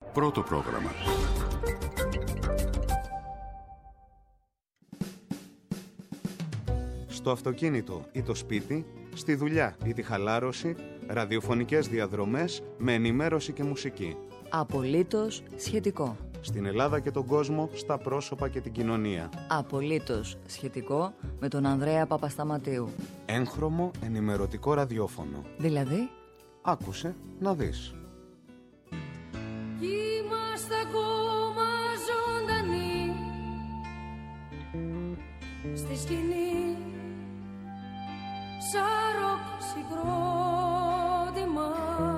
Πρώτο πρόγραμμα. Στο αυτοκίνητο ή το σπίτι, στη δουλειά ή τη χαλάρωση, ραδιοφωνικές διαδρομές με ενημέρωση και μουσική. Απολύτως σχετικό. Στην Ελλάδα και τον κόσμο, στα πρόσωπα και την κοινωνία. Απολύτως σχετικό με τον Ανδρέα Παπασταματίου. Έγχρωμο ενημερωτικό ραδιόφωνο. Δηλαδή, άκουσε να δεις. Είμαστε ακόμα ζωντανοί στη σκηνή, σαν ροκ συγκρότημα.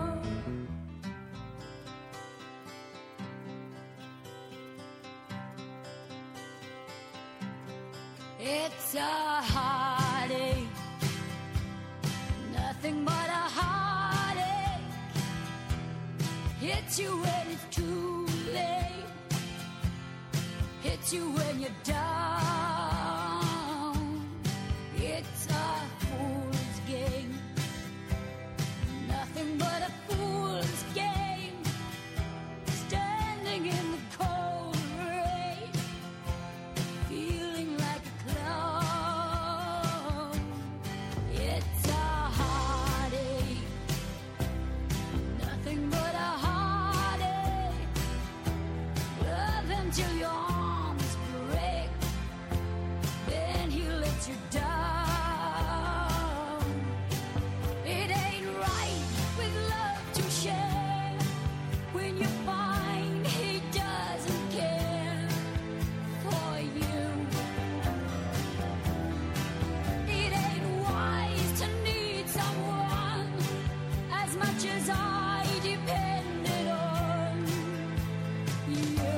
It's a heartache, nothing but a heartache. Hits you when it's too late, hits you when you're down. It's a fool's game, nothing but a fool's game. Standing in the cold rain, feeling like a clown. It's a heartache, nothing but a heartache. Love him till your arms break, then he lets you down. It ain't right with love to share when you find he doesn't care for you. It ain't wise to need someone as much as I depended on you.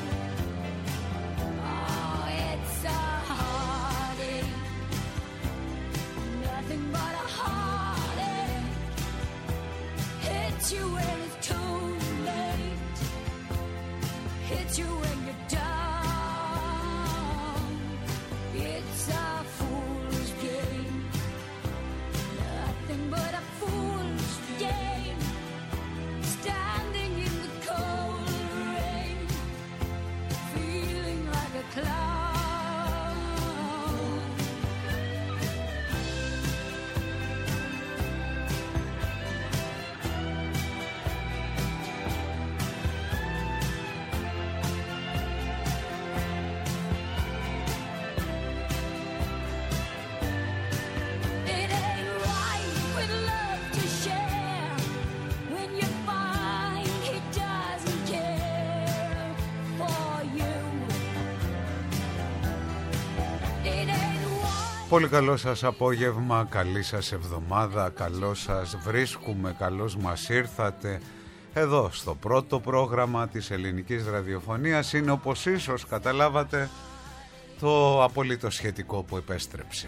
Oh, it's a heartache, nothing but a heartache. Hits you when it's too late, hits you when you're down. It's a fool's game, nothing but a fool's game. Standing in the cold rain, feeling like a clown. It ain't right with love to share when you find he doesn't care for you. It ain't right. Πολύ καλό σας απόγευμα, καλή σας εβδομάδα, καλώς σας βρίσκουμε, καλώς μας ήρθατε. Εδώ στο πρώτο πρόγραμμα της ελληνικής ραδιοφωνίας είναι, όπως ίσως καταλάβατε, το απολύτως σχετικό που επέστρεψε.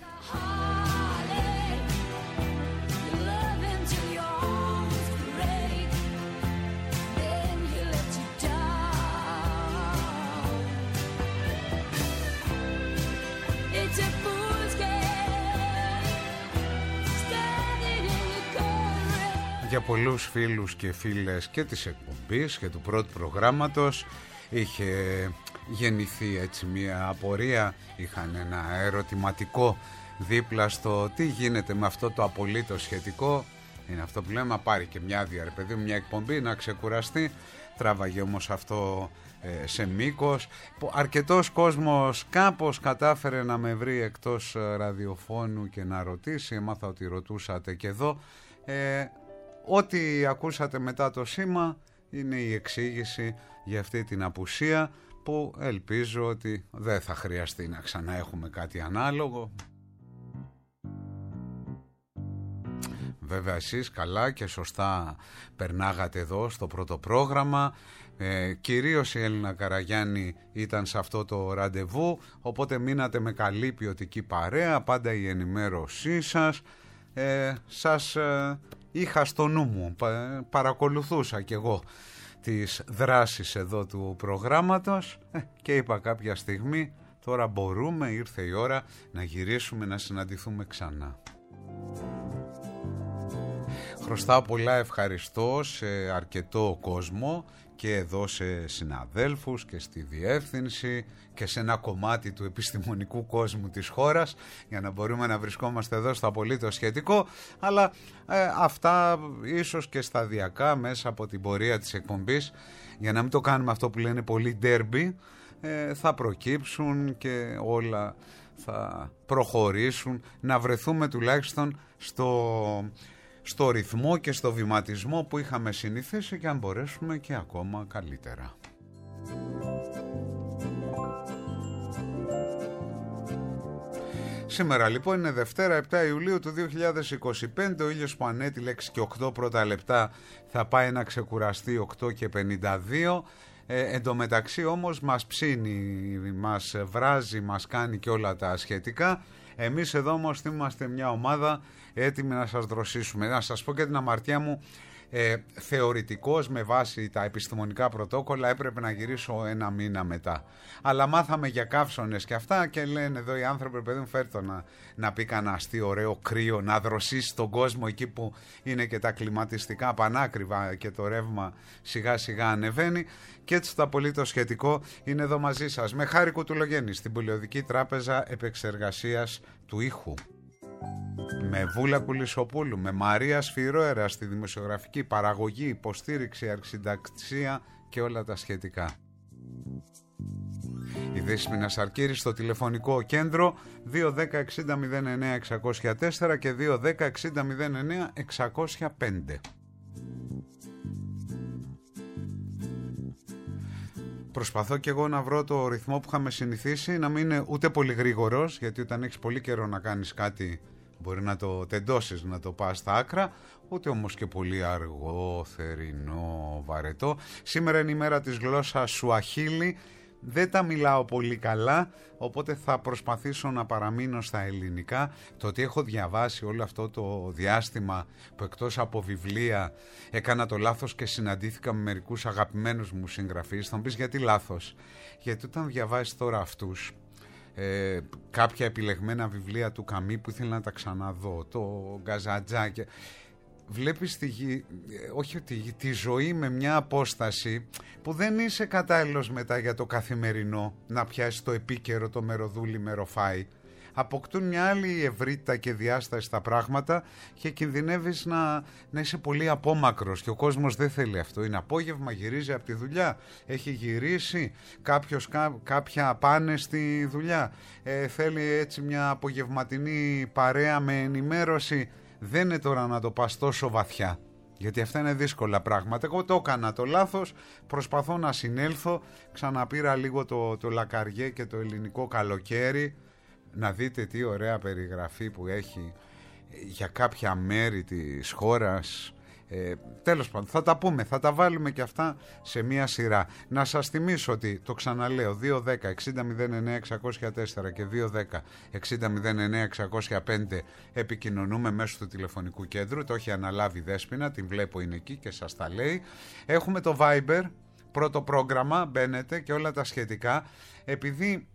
Για πολλούς φίλους και φίλες και της εκπομπής και του πρώτου προγράμματος είχε γεννηθεί έτσι μια απορία, είχαν ένα ερωτηματικό δίπλα στο τι γίνεται με αυτό το απολύτως σχετικό. Είναι αυτό που λέμε, πάρει και μια άδεια, ρε παιδί μου, μια εκπομπή να ξεκουραστεί. Τράβαγε όμως αυτό σε μήκος. Αρκετός κόσμος κάπως κατάφερε να με βρει εκτός ραδιοφώνου και να ρωτήσει. Έμαθα ότι ρωτούσατε και εδώ. Ό,τι ακούσατε μετά το σήμα είναι η εξήγηση για αυτή την απουσία, που ελπίζω ότι δεν θα χρειαστεί να ξαναέχουμε κάτι ανάλογο. Βέβαια εσείς καλά και σωστά περνάγατε εδώ στο πρώτο πρόγραμμα. Κυρίως η Έλληνα Καραγιάννη ήταν σε αυτό το ραντεβού, οπότε μείνατε με καλή ποιοτική παρέα, πάντα η ενημέρωσή σας. Σας είχα στο νου μου, παρακολουθούσα κι εγώ τις δράσεις εδώ του προγράμματος και είπα κάποια στιγμή τώρα μπορούμε, ήρθε η ώρα να γυρίσουμε να συναντηθούμε ξανά. Χρωστάω πολλά ευχαριστώ σε αρκετό κόσμο και εδώ σε συναδέλφους και στη διεύθυνση και σε ένα κομμάτι του επιστημονικού κόσμου της χώρας, για να μπορούμε να βρισκόμαστε εδώ στο απολύτως σχετικό, αλλά αυτά ίσως και σταδιακά μέσα από την πορεία της εκπομπής, για να μην το κάνουμε αυτό που λένε πολύ ντέρμπι, θα προκύψουν και όλα θα προχωρήσουν, να βρεθούμε τουλάχιστον στο ρυθμό και στο βηματισμό που είχαμε συνηθίσει, και αν μπορέσουμε και ακόμα καλύτερα. Σήμερα λοιπόν είναι Δευτέρα 7 Ιουλίου του 2025, ο ήλιος που ανέτειλε 6 και 8 πρώτα λεπτά θα πάει να ξεκουραστεί 8 και 52. Εν τω μεταξύ όμως μας ψήνει, μας βράζει, μας κάνει και όλα τα σχετικά. Εμείς εδώ όμως είμαστε μια ομάδα έτοιμοι να σας δροσίσουμε. Να σας πω και την αμαρτία μου, θεωρητικώς με βάση τα επιστημονικά πρωτόκολλα έπρεπε να γυρίσω ένα μήνα μετά. Αλλά μάθαμε για καύσονες και αυτά, και λένε εδώ οι άνθρωποι, παιδί μου, φέρτο να πει κανένα αστείο ωραίο κρύο, να δροσίσει τον κόσμο εκεί που είναι και τα κλιματιστικά πανάκριβα και το ρεύμα σιγά σιγά ανεβαίνει. Και έτσι το απολύτως σχετικό είναι εδώ μαζί σας, με Χάρη Κουτουλογέννη στην Πολιοδική Τράπεζα Επεξεργασίας του Ήχου, με Βούλα Κουλισοπούλου, με Μαρία Σφυρόερα στη δημοσιογραφική παραγωγή, υποστήριξη, αρχισυνταξία και όλα τα σχετικά. Η Δέσποινα Σαρκύρη στο τηλεφωνικό κέντρο 210 60 09 604 και 210 60 09 605. Προσπαθώ και εγώ να βρω το ρυθμό που είχαμε συνηθίσει, να μην είναι ούτε πολύ γρήγορος, γιατί όταν έχεις πολύ καιρό να κάνεις κάτι μπορεί να το τεντώσεις, να το πας στα άκρα, ούτε όμως και πολύ αργό, θερινό, βαρετό. Σήμερα είναι η μέρα της γλώσσας Σουαχίλι. Δεν τα μιλάω πολύ καλά, οπότε θα προσπαθήσω να παραμείνω στα ελληνικά. Το ότι έχω διαβάσει όλο αυτό το διάστημα που εκτός από βιβλία έκανα το λάθος και συναντήθηκα με μερικούς αγαπημένους μου συγγραφείς, θα μου πεις γιατί λάθος? Γιατί όταν διαβάζεις τώρα αυτούς, κάποια επιλεγμένα βιβλία του Καμί που ήθελα να τα ξαναδώ, το Γκαζαντζά, και βλέπεις τη ζωή με μια απόσταση που δεν είσαι κατάλληλος μετά για το καθημερινό, να πιάσεις το επίκαιρο, το μεροδούλι μεροφάι. Αποκτούν μια άλλη ευρύτητα και διάσταση στα πράγματα και κινδυνεύεις να είσαι πολύ απόμακρος, και ο κόσμος δεν θέλει αυτό. Είναι απόγευμα, γυρίζει από τη δουλειά, έχει γυρίσει, κάποια πάνε στη δουλειά, θέλει έτσι μια απογευματινή παρέα με ενημέρωση. Δεν είναι τώρα να το πας τόσο βαθιά, γιατί αυτά είναι δύσκολα πράγματα. Εγώ το έκανα το λάθος, προσπαθώ να συνέλθω. Ξαναπήρα λίγο το Λακαριέ και το ελληνικό καλοκαίρι, να δείτε τι ωραία περιγραφή που έχει για κάποια μέρη της χώρας. Τέλος πάντων, θα τα πούμε, θα τα βάλουμε και αυτά σε μία σειρά. Να σας θυμίσω ότι, το ξαναλέω, 210 60 09 604 και 210 60 09 605 επικοινωνούμε μέσω του τηλεφωνικού κέντρου. Το έχει αναλάβει η Δέσποινα, την βλέπω είναι εκεί και σας τα λέει. Έχουμε το Viber, πρώτο πρόγραμμα, μπαίνετε και όλα τα σχετικά. Επειδή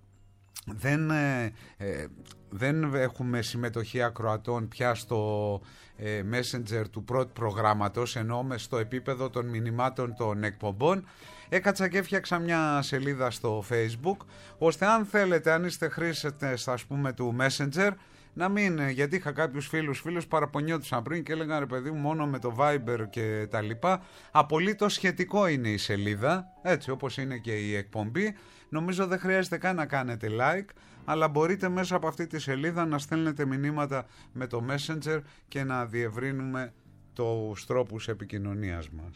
δεν έχουμε συμμετοχή ακροατών πια στο Messenger του πρώτου προγράμματος, ενώ στο επίπεδο των μηνυμάτων των εκπομπών, έκατσα και έφτιαξα μια σελίδα στο Facebook, ώστε αν θέλετε, αν είστε χρήστες ας πούμε του Messenger, να μην, γιατί είχα κάποιους φίλους παραπονιόντουσαν πριν και έλεγαν, ρε παιδί μου, μόνο με το Viber και τα λοιπά. Απολύτως σχετικό είναι η σελίδα, έτσι όπως είναι και η εκπομπή. Νομίζω δεν χρειάζεται καν να κάνετε like, αλλά μπορείτε μέσα από αυτή τη σελίδα να στέλνετε μηνύματα με το Messenger και να διευρύνουμε τους τρόπους επικοινωνίας μας.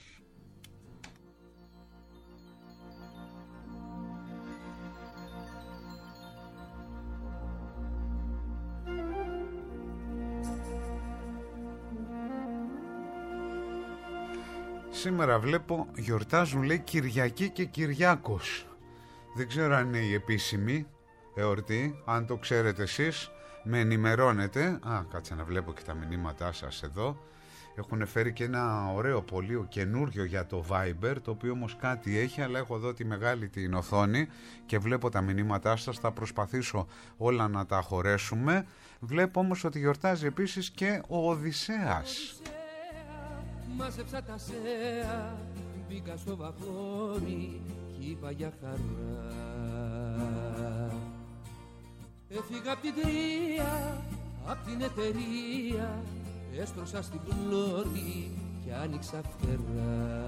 Σήμερα βλέπω γιορτάζουν, λέει, Κυριακή και Κυριάκος. Δεν ξέρω αν είναι η επίσημη εορτή. Αν το ξέρετε εσείς, με ενημερώνετε. Κάτσε να βλέπω και τα μηνύματά σας εδώ. Έχουν φέρει και ένα ωραίο πολείο καινούριο για το Viber, το οποίο όμως κάτι έχει, αλλά έχω εδώ τη μεγάλη την οθόνη και βλέπω τα μηνύματά σας. Θα προσπαθήσω όλα να τα χωρέσουμε. Βλέπω όμως ότι γιορτάζει επίσης και ο Οδυσσέας. Μάζεψα τα σέα, μπήκα στο βαγόνι κι είπα για χαρά. Έφυγα απ' την Τρία, απ' την εταιρεία, έστρωσα στην πλώρη κι άνοιξα φτερά.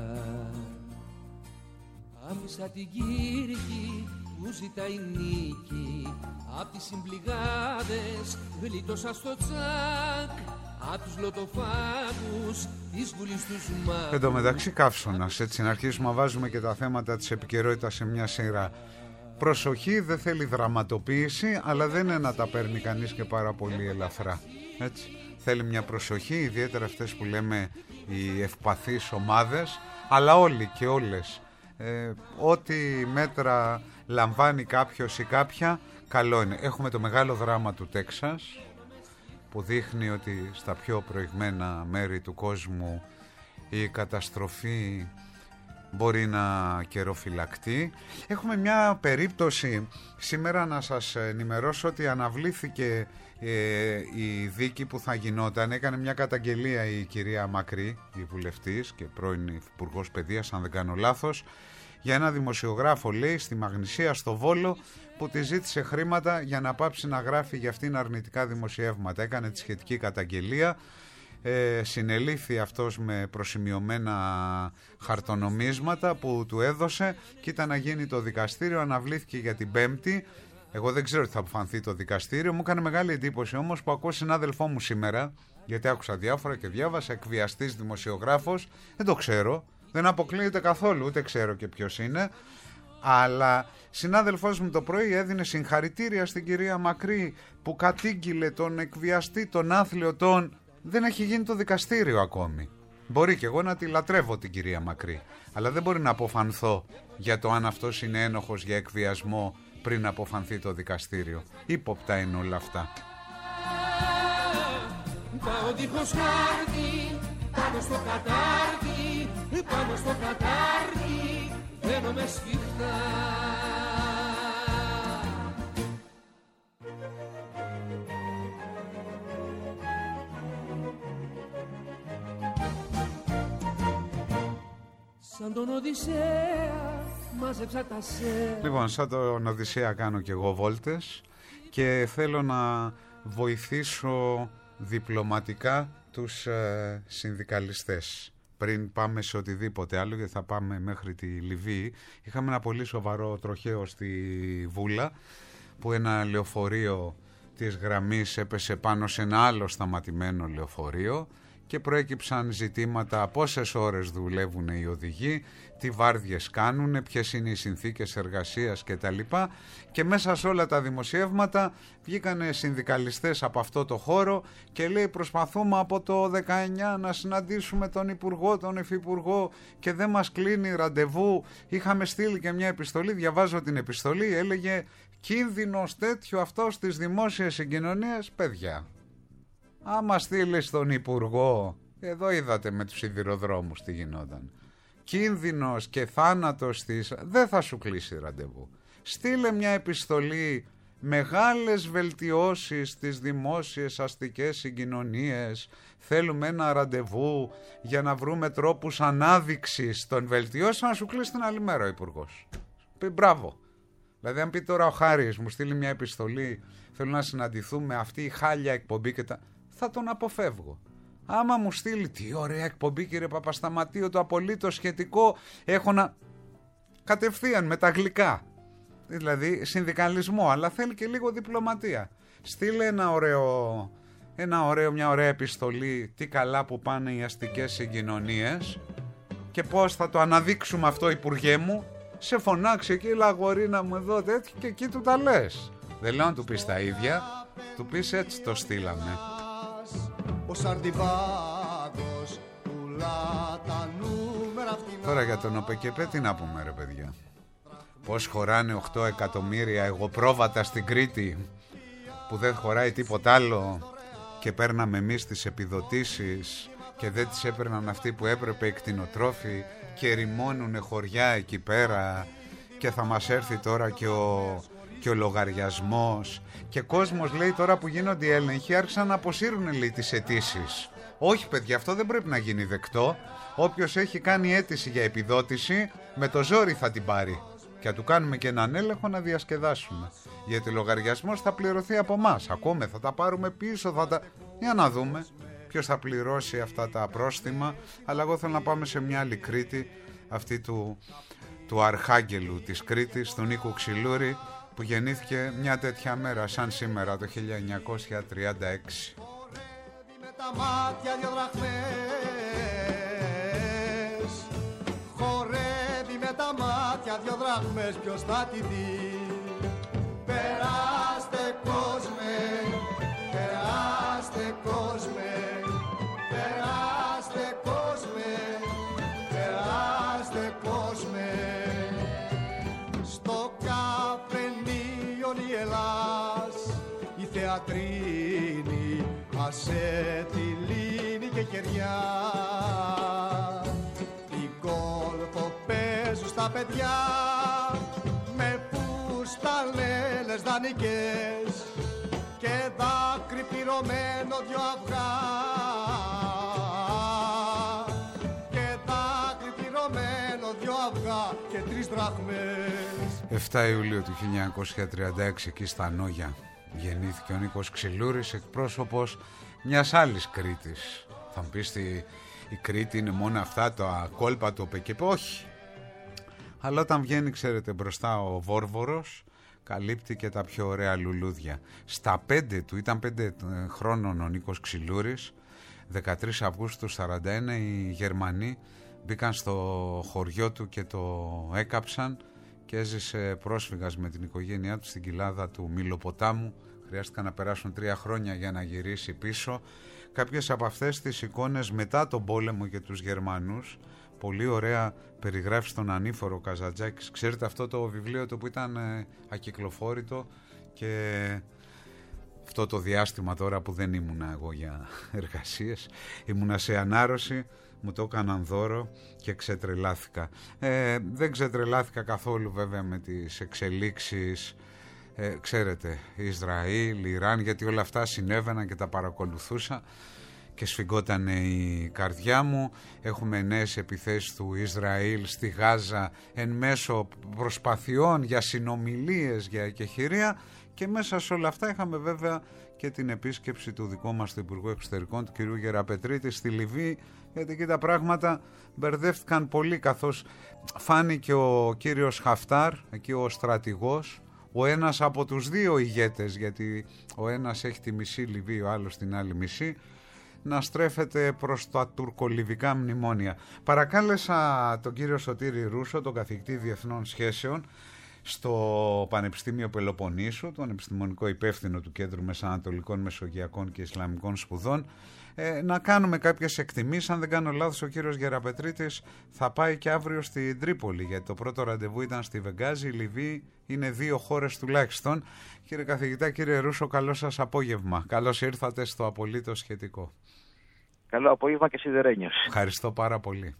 Άφησα την Κύρκη που ζητάει νίκη, απ' τις συμπληγάδες γλίτωσα στο τσάκ, απ' τους λοτοφάγους της Βουλής τους μάγους. Εν τω μεταξύ καύσωνας, έτσι να αρχίσουμε να βάζουμε και τα θέματα της επικαιρότητας σε μια σειρά. Προσοχή, δεν θέλει δραματοποίηση, αλλά δεν είναι να τα παίρνει κανείς και πάρα πολύ ελαφρά. Έτσι. Θέλει μια προσοχή, ιδιαίτερα αυτές που λέμε οι ευπαθείς ομάδες, αλλά όλοι και όλες. Ό,τι μέτρα λαμβάνει κάποιος ή κάποια, καλό είναι. Έχουμε το μεγάλο δράμα του Τέξας, που δείχνει ότι στα πιο προηγμένα μέρη του κόσμου η καταστροφή μπορεί να καιροφυλακτεί. Έχουμε μια περίπτωση σήμερα να σας ενημερώσω ότι αναβλήθηκε η δίκη που θα γινόταν. Έκανε μια καταγγελία η κυρία Μακρύ, η βουλευτής και πρώην υπουργός παιδείας, αν δεν κάνω λάθος, για ένα δημοσιογράφο, λέει, στη Μαγνησία στο Βόλο, που τη ζήτησε χρήματα για να πάψει να γράφει για αυτήν αρνητικά δημοσιεύματα. Έκανε τη σχετική καταγγελία. Συνελήφθη αυτός με προσημειωμένα χαρτονομίσματα που του έδωσε και ήταν να γίνει το δικαστήριο. Αναβλήθηκε για την Πέμπτη. Εγώ δεν ξέρω τι θα αποφανθεί το δικαστήριο. Μου έκανε μεγάλη εντύπωση όμως που ακούω συνάδελφό μου σήμερα, γιατί άκουσα διάφορα και διάβασα, εκβιαστής δημοσιογράφος. Δεν το ξέρω, δεν αποκλείεται καθόλου, ούτε ξέρω και ποιος είναι. Αλλά συνάδελφός μου το πρωί έδινε συγχαρητήρια στην κυρία Μακρύ που κατήγγειλε τον εκβιαστή, τον άθλιο, δεν έχει γίνει το δικαστήριο ακόμη. Μπορεί και εγώ να τη λατρεύω την κυρία Μακρύ, αλλά δεν μπορεί να αποφανθώ για το αν αυτός είναι ένοχος για εκβιασμό πριν αποφανθεί το δικαστήριο. Ύποπτα είναι όλα αυτά. Πάω δίχως χάρτη, πάνω στο κατάρτι, πάνω στο κατάρτι, δένομαι σφιχτά. Σαν τον Οδυσσέα μάζεψα τα σέα. Λοιπόν, σαν τον Οδυσσέα κάνω και εγώ βόλτες και θέλω να βοηθήσω διπλωματικά τους συνδικαλιστές. Πριν πάμε σε οτιδήποτε άλλο, γιατί θα πάμε μέχρι τη Λιβύη, είχαμε ένα πολύ σοβαρό τροχαίο στη Βούλα, που ένα λεωφορείο της γραμμής έπεσε πάνω σε ένα άλλο σταματημένο λεωφορείο και προέκυψαν ζητήματα πόσες ώρες δουλεύουν οι οδηγοί, τι βάρδιες κάνουν, ποιες είναι οι συνθήκες εργασίας κτλ. Και μέσα σε όλα τα δημοσιεύματα βγήκανε συνδικαλιστές από αυτό το χώρο και λέει προσπαθούμε από το 19 να συναντήσουμε τον Υπουργό, τον Υφυπουργό και δεν μας κλείνει ραντεβού. Είχαμε στείλει και μια επιστολή, διαβάζω την επιστολή, έλεγε κίνδυνος τέτοιο αυτό στις δημόσιες συγκοινωνίες, παιδιά. Άμα στείλει στον Υπουργό, εδώ είδατε με τους σιδηροδρόμους τι γινόταν, κίνδυνος και θάνατος της, δεν θα σου κλείσει ραντεβού. Στείλε μια επιστολή, μεγάλες βελτιώσεις στις δημόσιες αστικές συγκοινωνίες, θέλουμε ένα ραντεβού για να βρούμε τρόπους ανάδειξης των βελτιώσεων, να σου κλείσει την άλλη μέρα ο Υπουργός. Πει μπράβο. Δηλαδή αν πει τώρα ο Χάρης μου στείλει μια επιστολή, θέλω να συναντηθούμε, αυτή η χάλια εκπομπή και τα... θα τον αποφεύγω. Άμα μου στείλει τι ωραία εκπομπή κύριε Παπασταματίου, το απολύτως σχετικό, έχω να... κατευθείαν με τα γλυκά. Δηλαδή συνδικαλισμό, αλλά θέλει και λίγο διπλωματία. Στείλε μια ωραία επιστολή, τι καλά που πάνε οι αστικές συγκοινωνίες και πώς θα το αναδείξουμε αυτό, Υπουργέ μου. Σε φωνάξει εκεί, λαγορίνα μου εδώ τέτοιο, και εκεί του τα λες. Δεν λέω να του πεις τα ίδια, του πεις έτσι το στείλαμε. Τώρα για τον ΟΠΕΚΕΠΕ τι να πούμε ρε παιδιά. Πώς χωράνε 8 εκατομμύρια εγωπρόβατα στην Κρήτη που δεν χωράει τίποτα άλλο και παίρναμε εμείς τις επιδοτήσεις και δεν τις έπαιρναν αυτοί που έπρεπε οι κτηνοτρόφοι και ρημώνουνε χωριά εκεί πέρα και θα μας έρθει τώρα και ο λογαριασμός και κόσμος λέει τώρα που γίνονται οι έλεγχοι άρχισαν να αποσύρουν λέει τις αιτήσεις. Όχι παιδιά, αυτό δεν πρέπει να γίνει δεκτό. Όποιος έχει κάνει αίτηση για επιδότηση, με το ζόρι θα την πάρει. Και θα του κάνουμε και έναν έλεγχο να διασκεδάσουμε. Γιατί ο λογαριασμός θα πληρωθεί από εμάς. Ακούμε, θα τα πάρουμε πίσω, Για να δούμε ποιος θα πληρώσει αυτά τα πρόστιμα. Αλλά εγώ θέλω να πάμε σε μια άλλη Κρήτη, αυτή του Αρχάγγελου της Κρήτης, του Νίκου Ξυλούρη, που γεννήθηκε μια τέτοια μέρα σαν σήμερα το 1936. Με τα μάτια 2 δραχμές, χορεύει με τα μάτια 2 δραχμές, ποιος θα τη δει? Περάστε κόσμε, περάστε κόσμε, περάστε κόσμε, περάστε κόσμε. Στο καφενείο η Ελλάς, η θεατρίνη, άσε τη λίνη και κεριά. Οι γκολφο παίζουν στα παιδιά, με φουστανέλες δανεικές και δάκρυ πληρωμένο 2 αυγά. Και δάκρυ πληρωμένο 2 αυγά και 3 δραχμές. 7 Ιουλίου του 1936 εκεί στα Νόγια γεννήθηκε ο Νίκος Ξυλούρης, εκπρόσωπος μιας άλλης Κρήτης. Θα μου πεις η Κρήτη είναι μόνο αυτά τα κόλπα του ΟΠΕΚΕΠ? Όχι. Αλλά όταν βγαίνει, ξέρετε, μπροστά ο Βόρβορος, καλύπτει και τα πιο ωραία λουλούδια. Στα 5 του, ήταν 5 χρόνων ο Νίκος Ξυλούρης, 13 Αυγούστου 41 οι Γερμανοί μπήκαν στο χωριό του και το έκαψαν και έζησε πρόσφυγας με την οικογένειά του στην κοιλάδα του Μυλοποτάμου. Χρειάστηκαν να περάσουν 3 χρόνια για να γυρίσει πίσω. Κάποιες από αυτές τις εικόνες μετά τον πόλεμο και τους Γερμανούς πολύ ωραία περιγράφει στον Ανήφορο Καζαντζάκης. Ξέρετε αυτό το βιβλίο το που ήταν ακυκλοφόρητο, και αυτό το διάστημα τώρα που δεν ήμουνα εγώ για εργασίες, ήμουνα σε ανάρρωση, μου το έκαναν δώρο και ξετρελάθηκα. Δεν ξετρελάθηκα καθόλου βέβαια με τις εξελίξεις, ξέρετε, Ισραήλ, Ιράν, γιατί όλα αυτά συνέβαιναν και τα παρακολουθούσα και σφιγγόταν η καρδιά μου. Έχουμε νέες επιθέσεις του Ισραήλ στη Γάζα εν μέσω προσπαθειών για συνομιλίες, για εκεχηρία, και μέσα σε όλα αυτά είχαμε βέβαια και την επίσκεψη του δικού μας του Υπουργού Εξωτερικών, του κ. Γεραπετρίτη, στη Λιβύη, γιατί εκεί τα πράγματα μπερδεύτηκαν πολύ, καθώς φάνηκε ο κύριος Χαφτάρ, εκεί ο στρατηγός, ο ένας από τους 2 ηγέτες, γιατί ο ένας έχει τη μισή Λιβύη, ο άλλος την άλλη μισή, να στρέφεται προς τα τουρκολιβικά μνημόνια. Παρακάλεσα τον κύριο Σωτήρη Ρούσο, τον καθηγητή Διεθνών Σχέσεων στο Πανεπιστήμιο Πελοποννήσου, τον επιστημονικό υπεύθυνο του Κέντρου Μεσανατολικών, Μεσογειακών και Ισλαμικών Σπουδών, να κάνουμε κάποιες εκτιμήσεις. Αν δεν κάνω λάθος, ο κύριος Γεραπετρίτης θα πάει και αύριο στην Τρίπολη, γιατί το πρώτο ραντεβού ήταν στη Βεγγάζη. Η Λιβύη είναι 2 χώρες τουλάχιστον. Κύριε καθηγητά, κύριε Ρούσο, καλό σας απόγευμα. Καλώς ήρθατε στο Απολύτως Σχετικό. Καλό απόγευμα και σιδερένιος. Ευχαριστώ πάρα πολύ.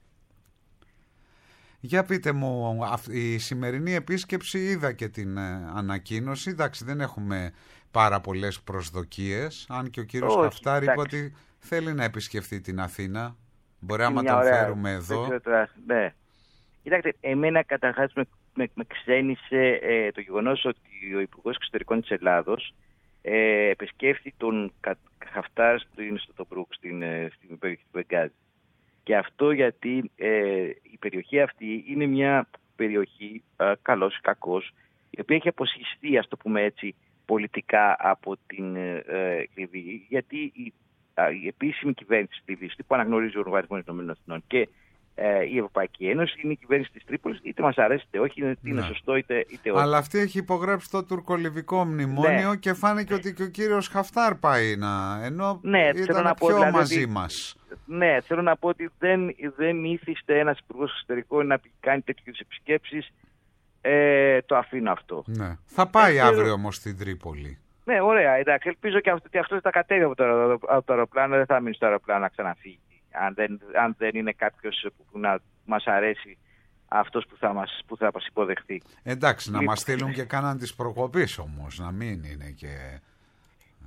Για πείτε μου, η σημερινή επίσκεψη, είδα και την ανακοίνωση. Εντάξει, δεν έχουμε πάρα πολλές προσδοκίες, αν και ο κύριος Χαφτάρ είπε ότι θέλει να επισκεφτεί την Αθήνα. Μπορεί να τον φέρουμε εδώ. Ναι. Κοιτάξτε, εμένα καταρχάς με ξένησε το γεγονός ότι ο Υπουργός Εξωτερικών της Ελλάδος επισκέφθη τον Χαφτάρ στο Τομπρούκ, στην περιοχή του Βεγγάζη. Και αυτό γιατί η περιοχή αυτή είναι μια περιοχή, καλός ή κακός, η οποία έχει αποσχιστεί, ας το πούμε έτσι, πολιτικά από την Λιβύη, γιατί η επίσημη κυβέρνηση της Λιβύης, που αναγνωρίζει ο Οργανισμός Ηνωμένων Εθνών και η Ευρωπαϊκή Ένωση, είναι η κυβέρνηση της Τρίπολης, είτε μας αρέσει είτε όχι, είναι σωστό είτε όχι. Αλλά αυτή έχει υπογράψει το τουρκολιβικό μνημόνιο, και φάνηκε ότι και ο κύριος Χαφτάρ πάει ενώ ήταν πιο δηλαδή μαζί μας. Ναι, θέλω να πω ότι δεν ήθιστε ένας υπουργός εξωτερικών να κάνει τέτοιες επισκέψεις. Το αφήνω αυτό. Ναι. Θα πάει αύριο όμως στην Τρίπολη. Ναι, ωραία. Εντάξει, ελπίζω και ότι αυτό θα κατέβει από το αεροπλάνο, δεν θα μείνει στο αεροπλάνο να ξαναφύγει. Αν δεν είναι κάποιος που να μας αρέσει αυτός που θα μας υποδεχθεί. Εντάξει, να μας στείλουν και κάναν τις προκοπής όμως, να μην είναι και...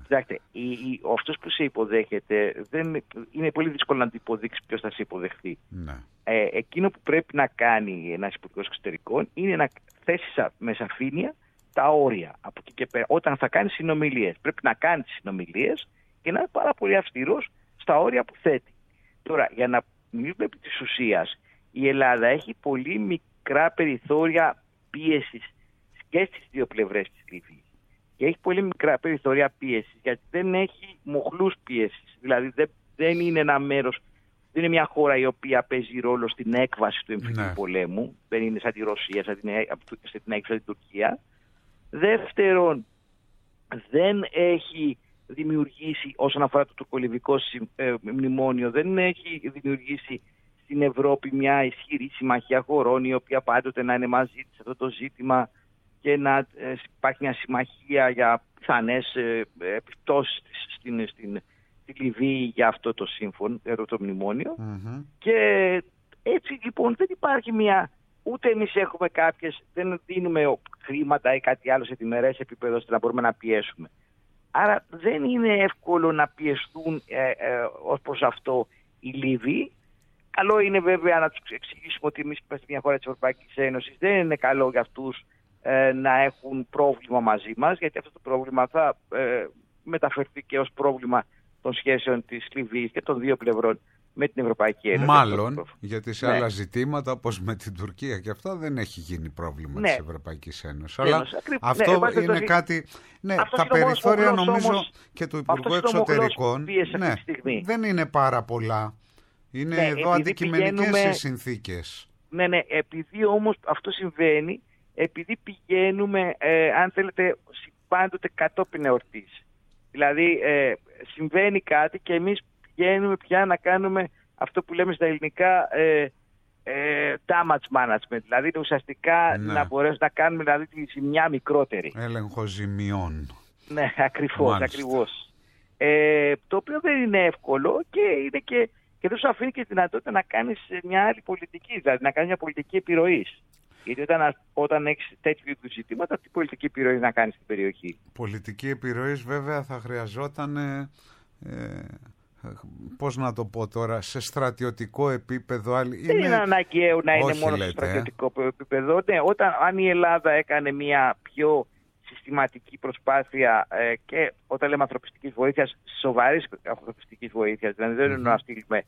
Κοιτάξτε, αυτός που σε υποδέχεται είναι πολύ δύσκολο να του υποδείξει ποιος θα σε υποδεχθεί. Ναι. Εκείνο που πρέπει να κάνει ένας υπουργός εξωτερικών είναι να θέσει με σαφήνεια τα όρια. Από εκεί και πέρα, όταν θα κάνει συνομιλίες, πρέπει να κάνει τις συνομιλίες και να είναι πάρα πολύ αυστηρός στα όρια που θέτει. Τώρα, για να μιλήσουμε επί της ουσίας, η Ελλάδα έχει πολύ μικρά περιθώρια πίεσης και στις δύο πλευρές της Λιβύης. Και έχει πολύ μικρά περιθώρια πίεσης, γιατί δεν έχει μοχλούς πίεσης. Δηλαδή δεν είναι ένα μέρος, δεν είναι μια χώρα η οποία παίζει ρόλο στην έκβαση του εμφυλίου πολέμου. Δεν είναι σαν τη Ρωσία, σαν την έκβαση, σαν την Τουρκία. Δεύτερον, δεν έχει δημιουργήσει, όσον αφορά το τουρκολιβικό μνημόνιο, δεν έχει δημιουργήσει στην Ευρώπη μια ισχυρή συμμαχία χωρών η οποία πάντοτε να είναι μαζί της σε αυτό το ζήτημα και να υπάρχει μια συμμαχία για πιθανές επιπτώσεις στη Λιβύη για αυτό το σύμφωνο, για το μνημόνιο. Και έτσι λοιπόν δεν υπάρχει ούτε εμείς έχουμε δεν δίνουμε χρήματα ή κάτι άλλο σε διμερές επίπεδο ώστε να μπορούμε να πιέσουμε. Άρα δεν είναι εύκολο να πιεστούν ως προς αυτό οι Λίβοι. Καλό είναι βέβαια να τους εξηγήσουμε ότι εμείς είμαστε μια χώρα της Ευρωπαϊκής Ένωσης. Δεν είναι καλό για αυτούς να έχουν πρόβλημα μαζί μας, γιατί αυτό το πρόβλημα θα μεταφερθεί και ως πρόβλημα των σχέσεων της Λιβύης και των δύο πλευρών με την Ευρωπαϊκή Ένωση. Μάλλον, γιατί σε άλλα ζητήματα, όπως με την Τουρκία και αυτά, δεν έχει γίνει πρόβλημα της Ευρωπαϊκής Ένωσης. Αλλά αυτό είναι κάτι... τα περιθώρια νομίζω και του Υπουργού Εξωτερικών δεν είναι πάρα πολλά. Είναι εδώ αντικειμενικές οι συνθήκες. Ναι, επειδή όμως αυτό συμβαίνει, επειδή πηγαίνουμε, αν θέλετε, πάντοτε κατόπιν εορτής. Δηλαδή, συμβαίνει κάτι και εμείς πηγαίνουμε πια να κάνουμε αυτό που λέμε στα ελληνικά damage management. Δηλαδή, ουσιαστικά να μπορέσουμε να κάνουμε δηλαδή, τη ζημιά μικρότερη. Έλεγχο ζημιών. Ναι, ακριβώς. Το οποίο δεν είναι εύκολο και είναι και δεν σου αφήνει και τη δυνατότητα να κάνεις μια άλλη πολιτική, δηλαδή να κάνεις μια πολιτική επιρροής. Γιατί όταν έχεις τέτοιου είδους ζητήματα, τι πολιτική επιρροή να κάνεις στην περιοχή. Πολιτική επιρροή βέβαια θα χρειαζόταν, πώς να το πω τώρα, σε στρατιωτικό επίπεδο. Δεν είναι αναγκαίο να είναι μόνο σε στρατιωτικό επίπεδο. Ναι, αν η Ελλάδα έκανε μια πιο συστηματική προσπάθεια και όταν λέμε ανθρωπιστικής βοήθειας, σοβαρής ανθρωπιστικής βοήθειας, δηλαδή δεν είναι να στείλουμε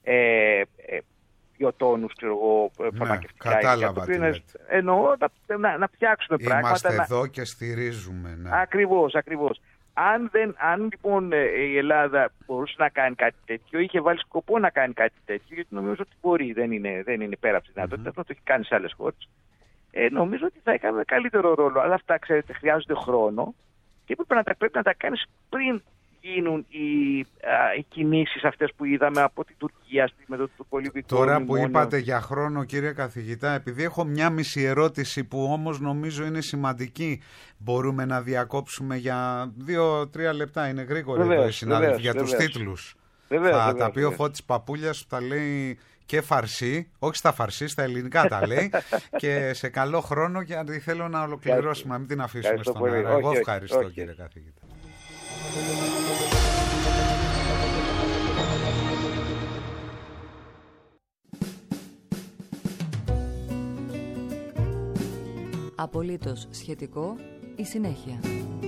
2 τόνους, φαρμακευτικά. Κατάλαβα τι λέτε. Εννοώ να φτιάξουμε πράγματα. Είμαστε εδώ και στηρίζουμε. Ναι. Ακριβώς. Αν λοιπόν η Ελλάδα μπορούσε να κάνει κάτι τέτοιο, είχε βάλει σκοπό να κάνει κάτι τέτοιο, γιατί νομίζω ότι μπορεί, δεν είναι πέρα από τη δυνατότητα, αυτό το έχει κάνει σε άλλες χώρες. Νομίζω ότι θα έκανε καλύτερο ρόλο. Αλλά αυτά, ξέρετε, χρειάζονται χρόνο και πρέπει να τα κάνεις πριν γίνουν οι κινήσεις αυτές που είδαμε από την Τουρκία με το τουρκολιβικό Τώρα μνημόνιο. Που είπατε για χρόνο, κύριε καθηγητά, επειδή έχω μια μισή ερώτηση που όμως νομίζω είναι σημαντική, μπορούμε να διακόψουμε για 2-3 λεπτά, είναι γρήγορη εδώ η συνάδελφη, για τους τίτλους. Θα τα πει ο Φώτης Παπούλιας που τα λέει και φαρσί, όχι στα φαρσί, στα ελληνικά τα λέει και σε καλό χρόνο, γιατί θέλω να ολοκληρώσουμε, να μην την αφήσουμε στον αέρα. Εγώ ευχαριστώ κύριε καθηγητά. Απολύτως σχετικό, η συνέχεια.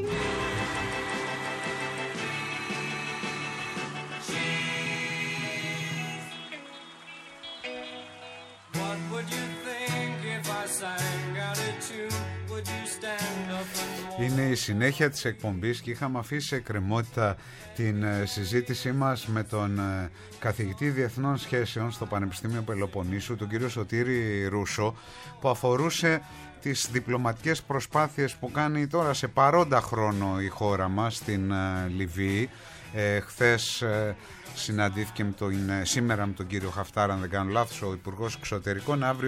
Είναι η συνέχεια της εκπομπής και είχαμε αφήσει σε εκκρεμότητα την συζήτησή μας με τον καθηγητή Διεθνών Σχέσεων στο Πανεπιστήμιο Πελοποννήσου, τον κύριο Σωτήρη Ρούσο, που αφορούσε τις διπλωματικές προσπάθειες που κάνει τώρα σε παρόντα χρόνο η χώρα μας στην Λιβύη. Χθες συναντήθηκε σήμερα με τον κύριο Χαφτάρ, αν δεν κάνω λάθος, ο Υπουργός Εξωτερικών. Αύριο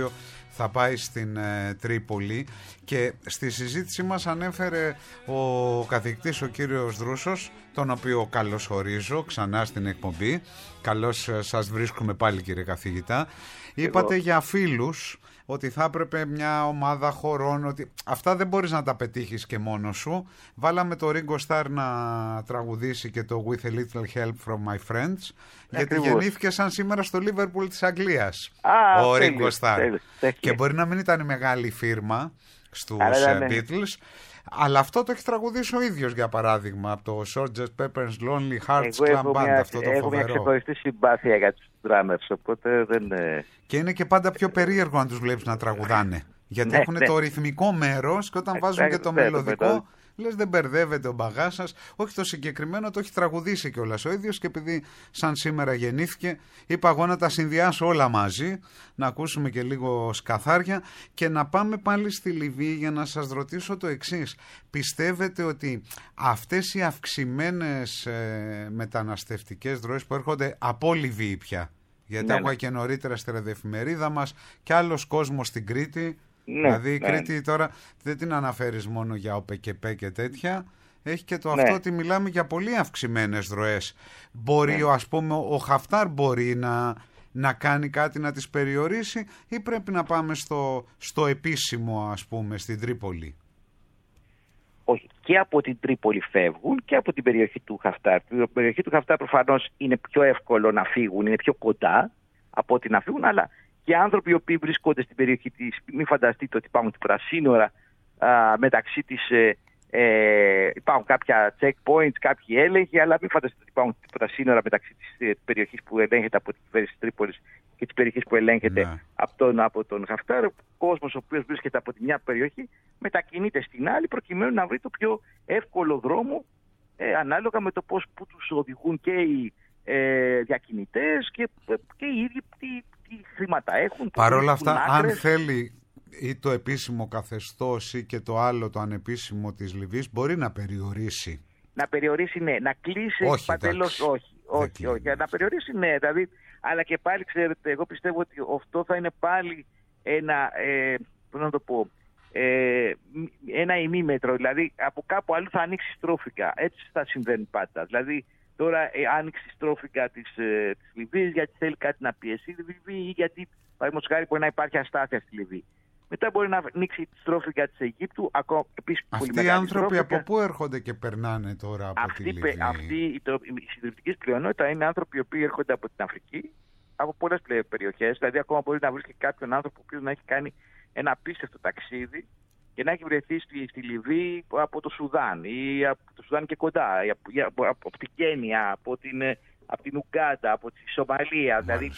θα πάει στην Τρίπολη, και στη συζήτησή μας ανέφερε ο καθηγητής ο κύριος Δρούσος, τον οποίο καλωσορίζω ξανά στην εκπομπή. Καλώς σας βρίσκουμε πάλι, κύριε καθηγητά. Είπατε για φίλους ότι θα έπρεπε μια ομάδα χωρών, ότι αυτά δεν μπορείς να τα πετύχεις και μόνος σου. Βάλαμε το Ringo Starr να τραγουδήσει και το With a Little Help from My Friends, γιατί γεννήθηκε σαν σήμερα στο Liverpool της Αγγλίας ο Ringo Starr. Και μπορεί να μην ήταν μεγάλη φίρμα στους Beatles, αλλά αυτό το έχει τραγουδήσει ο ίδιος, για παράδειγμα, από το Sgt. Pepper's Lonely Hearts Club Band. Έχω μια ξεχωριστή συμπάθεια για τους drummers, οπότε δεν... Και είναι και πάντα πιο περίεργο αν τους βλέπεις να τραγουδάνε. Γιατί έχουν το ρυθμικό μέρος και όταν βάζουν και το μελωδικό, λες δεν μπερδεύεται ο μπαγάς σας. Όχι, το συγκεκριμένο το έχει τραγουδήσει κιόλας ο ίδιος, και επειδή σαν σήμερα γεννήθηκε, είπα εγώ να τα συνδυάσω όλα μαζί, να ακούσουμε και λίγο σκαθάρια και να πάμε πάλι στη Λιβύη για να σας ρωτήσω το εξής. Πιστεύετε ότι αυτές οι αυξημένες μεταναστευτικές ροές που έρχονται από Λιβύη πια, γιατί άκουγα και νωρίτερα στη ραδιοεφημερίδα μας και άλλος κόσμος στην Κρήτη, δηλαδή η Κρήτη τώρα δεν την αναφέρεις μόνο για ΟΠΕΚΕΠΕ και τέτοια, έχει και το αυτό ότι μιλάμε για πολύ αυξημένες ροές. Μπορεί ας πούμε ο Χαφτάρ μπορεί να κάνει κάτι να τις περιορίσει, ή πρέπει να πάμε στο επίσημο, ας πούμε, στην Τρίπολη? Όχι, και από την Τρίπολη φεύγουν και από την περιοχή του Χαφτάρ. Η περιοχή του Χαφτάρ προφανώς είναι πιο εύκολο να φύγουν, είναι πιο κοντά από ότι να φύγουν, αλλά και άνθρωποι οι οποίοι βρίσκονται στην περιοχή της, μην φανταστείτε ότι υπάρχουν τυπρά σύνορα μεταξύ της, υπάρχουν κάποια checkpoints, κάποιοι έλεγχοι, αλλά μην φανταστείτε ότι υπάρχουν τυπρά σύνορα μεταξύ της περιοχής που ελέγχεται από την κυβέρνηση της Τρίπολης και της περιοχής που ελέγχεται από τον Χαφτάρ. Ο κόσμος ο οποίος βρίσκεται από τη μια περιοχή μετακινείται στην άλλη προκειμένου να βρει το πιο εύκολο δρόμο, ανάλογα με το πώς που τους οδηγούν και οι διακινητές και οι ίδιοι τι χρήματα έχουν. Παρ' όλα αυτά, αν θέλει ή το επίσημο καθεστώς ή και το άλλο το ανεπίσημο της Λιβύης, μπορεί να περιορίσει. Να περιορίσει, ναι. Να κλείσει παντελώς, όχι. Να περιορίσει, ναι. Δηλαδή, αλλά και πάλι, ξέρετε, εγώ πιστεύω ότι αυτό θα είναι πάλι ένα, πώς να το πω, ένα ημίμετρο. Δηλαδή, από κάπου αλλού θα ανοίξει στρόφιγγα. Έτσι θα συμβαίνει πάντα. Δηλαδή, τώρα άνοιξε η στρόφιγγα της Λιβύης γιατί θέλει κάτι να πιέσει η Λιβύη, ή γιατί, παραδείγματος χάρη, μπορεί να υπάρχει αστάθεια στη Λιβύη. Μετά μπορεί να ανοίξει τη στρόφιγγα της Αιγύπτου. Αυτοί οι άνθρωποι από πού έρχονται και περνάνε τώρα από τη Λιβύη? Η συντριπτική πλειονότητα είναι άνθρωποι οι οποίοι έρχονται από την Αφρική, από πολλές περιοχές. Δηλαδή, ακόμα μπορεί να βρει και κάποιον άνθρωπο ο οποίος να έχει κάνει ένα απίστευτο ταξίδι και να έχει βρεθεί στη Λιβύη από το Σουδάν ή από το Σουδάν και κοντά, από την Κένια, από την Ουγκάντα, από τη Σομαλία. Δηλαδή,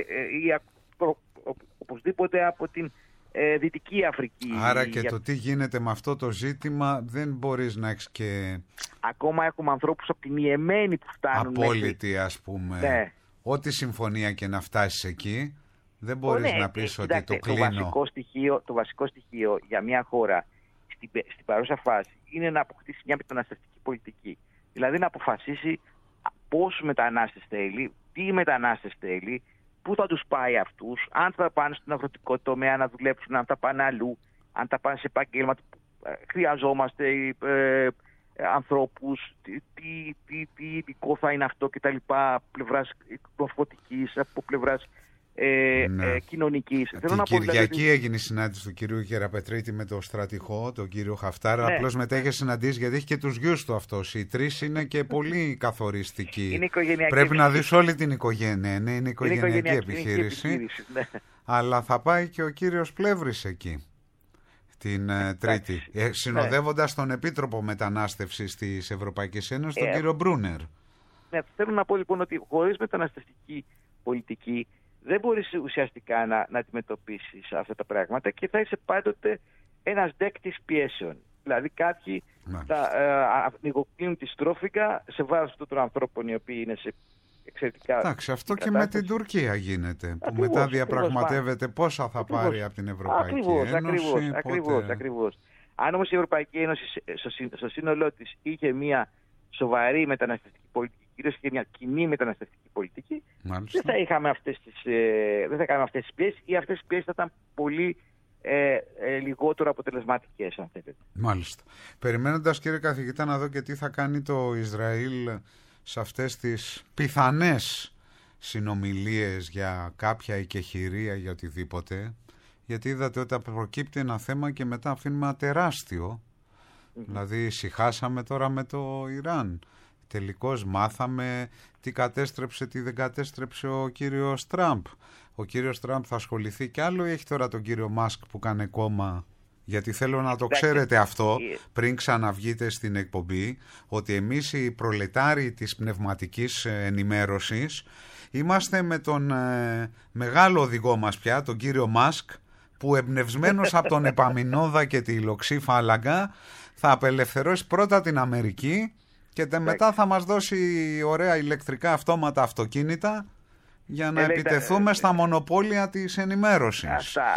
οπωσδήποτε από την Δυτική Αφρική. Άρα και το τι γίνεται με αυτό το ζήτημα δεν μπορείς να έχεις και... Ακόμα έχουμε ανθρώπους από την Ιεμένη που φτάνουν. Απόλυτη, ας πούμε. Ναι. Ό,τι συμφωνία και να φτάσεις εκεί, δεν μπορείς να πεις ότι το κλείνω. Το βασικό στοιχείο για μια χώρα στην παρούσα φάση είναι να αποκτήσει μια μεταναστευτική πολιτική. Δηλαδή να αποφασίσει πόσους μετανάστες θέλει, τι μετανάστες θέλει, πού θα τους πάει αυτούς, αν θα πάνε στον αγροτικό τομέα να δουλέψουν, αν θα πάνε αλλού, αν θα πάνε σε επαγγέλματα που χρειαζόμαστε ανθρώπους, τι ειδικό θα είναι αυτό κτλ. Από πλευράς ναρκωτικής, από πλευράς κοινωνικής. Την Κυριακή έγινε η συνάντηση του κυρίου Γεραπετρίτη με τον στρατηγό, τον κύριο Χαφτάρα. Ναι. Απλώς μετά είχε συναντήσει, γιατί έχει και τους γιους του αυτός. Οι τρεις είναι και πολύ καθοριστικοί. Πρέπει να δεις όλη την οικογένεια. Ναι, είναι οικογενειακή επιχείρηση. Ναι. Αλλά θα πάει και ο κύριος Πλεύρης εκεί την Τρίτη, συνοδεύοντας τον Επίτροπο Μετανάστευσης της Ευρωπαϊκής Ένωσης, τον κύριο Μπρούνερ. Ναι, θέλω να πω λοιπόν ότι χωρίς μεταναστευτική πολιτική δεν μπορείς ουσιαστικά να αντιμετωπίσεις αυτά τα πράγματα και θα είσαι πάντοτε ένας δέκτης πιέσεων. Δηλαδή κάποιοι θα ανοιγοκλίνουν τη στρόφιγγα σε βάρος αυτών των ανθρώπων οι οποίοι είναι σε εξαιρετικά... Εντάξει, αυτό και με την Τουρκία γίνεται, που μετά διαπραγματεύεται πόσα θα πάρει από την Ευρωπαϊκή Ένωση. Ακριβώς. Αν όμως η Ευρωπαϊκή Ένωση στο σύνολό της είχε μια σοβαρή μεταναστευτική πολιτική κυρίως είχε μια κοινή μεταναστευτική πολιτική, Μάλιστα. δεν θα είχαμε αυτές τις πιέσεις, ή αυτές τις πιέσεις θα ήταν πολύ λιγότερο αποτελεσματικές, αν θέλετε. Μάλιστα. Περιμένοντας, κύριε καθηγητά, να δω και τι θα κάνει το Ισραήλ σε αυτές τις πιθανές συνομιλίες για κάποια οικεχηρία, για οτιδήποτε, γιατί είδατε ότι προκύπτει ένα θέμα και μετά αφήνουμε ένα τεράστιο. Δηλαδή ησυχάσαμε τώρα με το Ιράν. Τελικώς μάθαμε τι κατέστρεψε, τι δεν κατέστρεψε ο κύριος Τραμπ. Ο κύριος Τραμπ θα ασχοληθεί κι άλλο ή έχει τώρα τον κύριο Μάσκ που κάνει κόμμα? Γιατί θέλω να το ξέρετε αυτό πριν ξαναβγείτε στην εκπομπή, ότι εμείς οι προλετάριοι της πνευματικής ενημέρωσης είμαστε με τον μεγάλο οδηγό μας πια, τον κύριο Μάσκ, που εμπνευσμένος από τον Επαμινόδα και τη Λοξή Φάλαγγα θα απελευθερώσει πρώτα την Αμερική και μετά θα μας δώσει ωραία ηλεκτρικά αυτόματα αυτοκίνητα για να επιτεθούμε στα μονοπόλια της ενημέρωσης.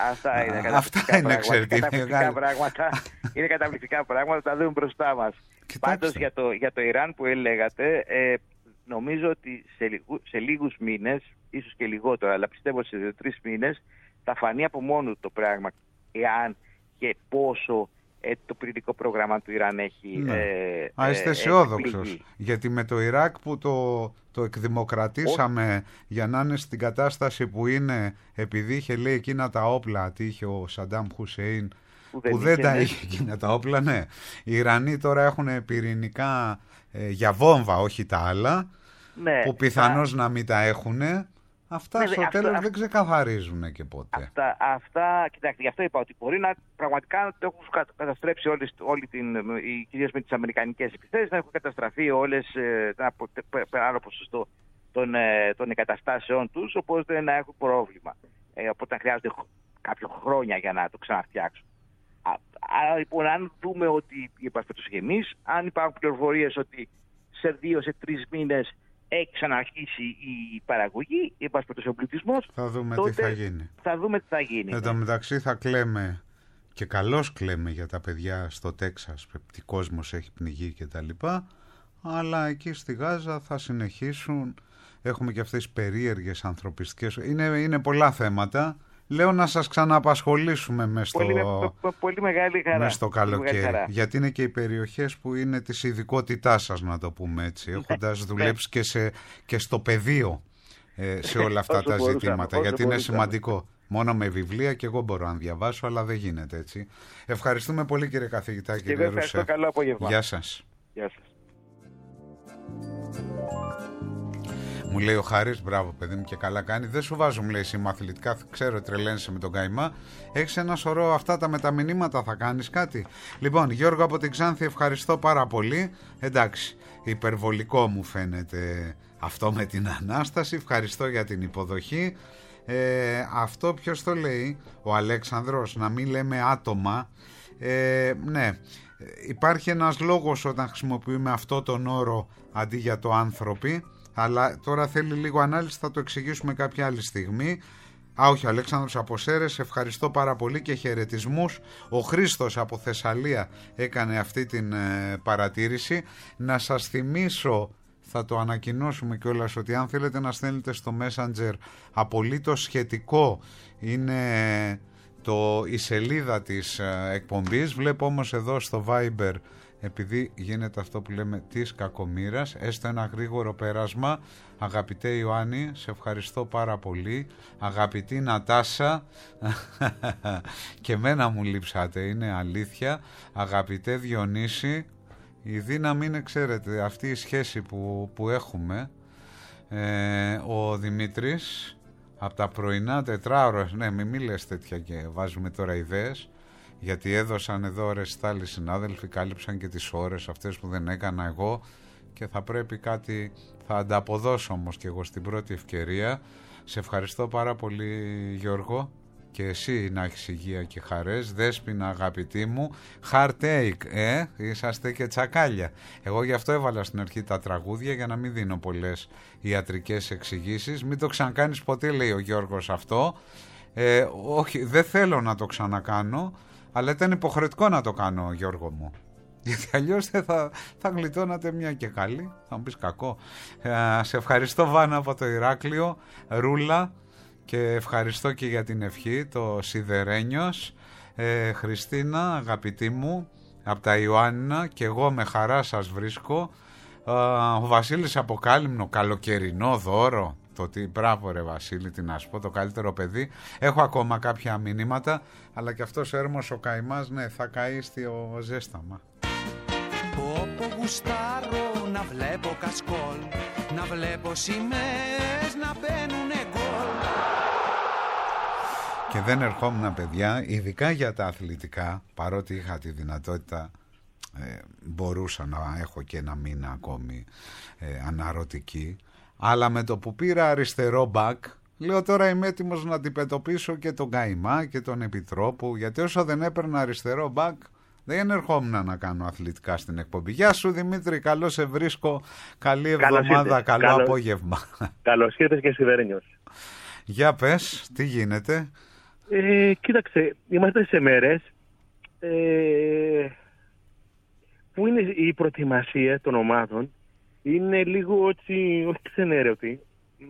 Αυτά είναι καταπληκτικά πράγματα. Είναι καταπληκτικά πράγματα, τα δούμε μπροστά μας. Πάντως για το Ιράν που έλεγατε, νομίζω ότι σε λίγους μήνες, ίσως και λιγότερο, αλλά πιστεύω σε 2-3 μήνες, θα φανεί από μόνο το πράγμα, εάν και πόσο το πυρηνικό πρόγραμμα του Ιράν έχει είστε αισιόδοξος, γιατί με το Ιράκ που το εκδημοκρατήσαμε για να είναι στην κατάσταση που είναι, επειδή είχε λέει εκείνα τα όπλα, τι είχε ο Σαντάμ Χουσέιν που δεν τα είχε εκείνα τα όπλα, ναι. Οι Ιρανοί τώρα έχουν πυρηνικά για βόμβα, όχι τα άλλα, ναι, που πιθανώς να μην τα έχουν. Αυτά στο τέλος δεν ξεκαθαρίζουν και ποτέ. Αυτά, κοιτάξτε, γι' αυτό είπα ότι μπορεί να πραγματικά το έχουν καταστρέψει κυρίως με τις αμερικανικές επιθέσεις, να έχουν καταστραφεί όλες ένα άλλο ποσοστό των εγκαταστάσεων τους, οπότε να έχουν πρόβλημα. Οπότε χρειάζονται κάποια χρόνια για να το ξαναφτιάξουν. Άρα λοιπόν, αν δούμε ότι υπάρχει εμείς, αν υπάρχουν πληροφορίες ότι σε 2-3 μήνες έχει ξαναρχίσει η παραγωγή, ο πληθυσμός, θα δούμε τι θα γίνει. Θα δούμε τι θα γίνει. Εν τω μεταξύ θα κλαίμε, και καλώς κλαίμε για τα παιδιά στο Τέξας, τι κόσμος έχει πνιγεί και τα λοιπά, αλλά εκεί στη Γάζα θα συνεχίσουν. Έχουμε και αυτές τις περίεργες ανθρωπιστικές. Είναι πολλά θέματα. Λέω να σας ξαναπασχολήσουμε μες στο καλοκαίρι. Γιατί είναι και οι περιοχές που είναι της ειδικότητάς σας, να το πούμε έτσι, έχοντας δουλέψει και στο πεδίο σε όλα αυτά τα ζητήματα, γιατί είναι σημαντικό. Μόνο με βιβλία και εγώ μπορώ να διαβάσω, αλλά δεν γίνεται έτσι. Ευχαριστούμε πολύ, κύριε καθηγητά, κύριε Ρουσέ. Ευχαριστώ, καλό απόγευμα. Γεια σας. Γεια σας. Μου λέει ο Χάρης, μπράβο παιδί μου και καλά κάνει. Δεν σου βάζω, μου λέει, σήμα αθλητικά. Ξέρω, τρελαίνεσαι με τον καημά. Έχεις ένα σωρό αυτά τα μεταμηνύματα, θα κάνεις κάτι? Λοιπόν, Γιώργο από την Ξάνθη, ευχαριστώ πάρα πολύ. Εντάξει, υπερβολικό μου φαίνεται αυτό με την Ανάσταση. Ευχαριστώ για την υποδοχή. Αυτό ποιος το λέει? Ο Αλέξανδρος, να μην λέμε άτομα. Ναι, υπάρχει ένας λόγος όταν χρησιμοποιούμε αυτό τον όρο αντί για το άνθρωποι. Αλλά τώρα θέλει λίγο ανάλυση, θα το εξηγήσουμε κάποια άλλη στιγμή. Όχι, ο Αλέξανδρος από Σέρες, ευχαριστώ πάρα πολύ και χαιρετισμούς. Ο Χρήστος από Θεσσαλία έκανε αυτή την παρατήρηση. Να σας θυμίσω, θα το ανακοινώσουμε κιόλας, ότι αν θέλετε να στέλνετε στο Messenger απολύτως σχετικό είναι η σελίδα της εκπομπής. Βλέπω όμως εδώ στο Viber, επειδή γίνεται αυτό που λέμε της κακομοίρας, έστω ένα γρήγορο πέρασμα. Αγαπητέ Ιωάννη, σε ευχαριστώ πάρα πολύ. Αγαπητή Νατάσα, και εμένα μου λείψατε, είναι αλήθεια. Αγαπητέ Διονύση, η δύναμη είναι, ξέρετε, αυτή η σχέση που έχουμε. Ο Δημήτρης από τα πρωινά τετράωρα, ναι, μην λες τέτοια και βάζουμε τώρα ιδέες, γιατί έδωσαν εδώ ρεστάλοι συνάδελφοι, κάλυψαν και τις ώρες αυτές που δεν έκανα εγώ και θα πρέπει κάτι, θα ανταποδώσω όμως και εγώ στην πρώτη ευκαιρία. Σε ευχαριστώ πάρα πολύ, Γιώργο, και εσύ να έχεις υγεία και χαρές. Δέσποινα, αγαπητή μου, heartache, είσαστε και τσακάλια. Εγώ γι' αυτό έβαλα στην αρχή τα τραγούδια, για να μην δίνω πολλές ιατρικές εξηγήσεις. Μην το ξανακάνεις ποτέ, λέει ο Γιώργος αυτό. Όχι, δεν θέλω να το ξανακάνω, αλλά ήταν υποχρεωτικό να το κάνω, Γιώργο μου. Γιατί αλλιώς θα γλιτώνατε μια και καλή. Θα μου πεις κακό. Σε ευχαριστώ Βάνα από το Ηράκλειο, Ρούλα, και ευχαριστώ και για την ευχή, το Σιδερένιος. Χριστίνα, αγαπητή μου, από τα Ιωάννινα, και εγώ με χαρά σας βρίσκω. Ο Βασίλης από Κάλυμνο, καλοκαιρινό δώρο. Το τι, μπράβο ρε Βασίλη, τι να σου πω, το καλύτερο παιδί. Έχω ακόμα κάποια μηνύματα, αλλά και αυτός έρμος ο καημάς, ναι, θα καεί στο ζέσταμα. Όπου γουστάρω να βλέπω κασκόλ, να βλέπω σημαίες να μπαίνουνε γκολ. Και δεν ερχόμουν, παιδιά, ειδικά για τα αθλητικά, παρότι είχα τη δυνατότητα, μπορούσα να έχω και ένα μήνα ακόμη αναρωτική, αλλά με το που πήρα αριστερό μπακ, λέω τώρα είμαι έτοιμος να αντιμετωπίσω και τον Καϊμά και τον Επιτρόπου, γιατί όσο δεν έπαιρνα αριστερό μπακ δεν ερχόμουν να κάνω αθλητικά στην εκπομπή. Γεια σου Δημήτρη, καλώς σε βρίσκω, καλή εβδομάδα, καλό απόγευμα. Καλώς ήρθες και Σιδερένιος. Για πες, τι γίνεται? Κοίταξε, είμαστε σε μέρες που είναι η προετοιμασία των ομάδων, είναι λίγο έτσι, όχι ξενέρευτη.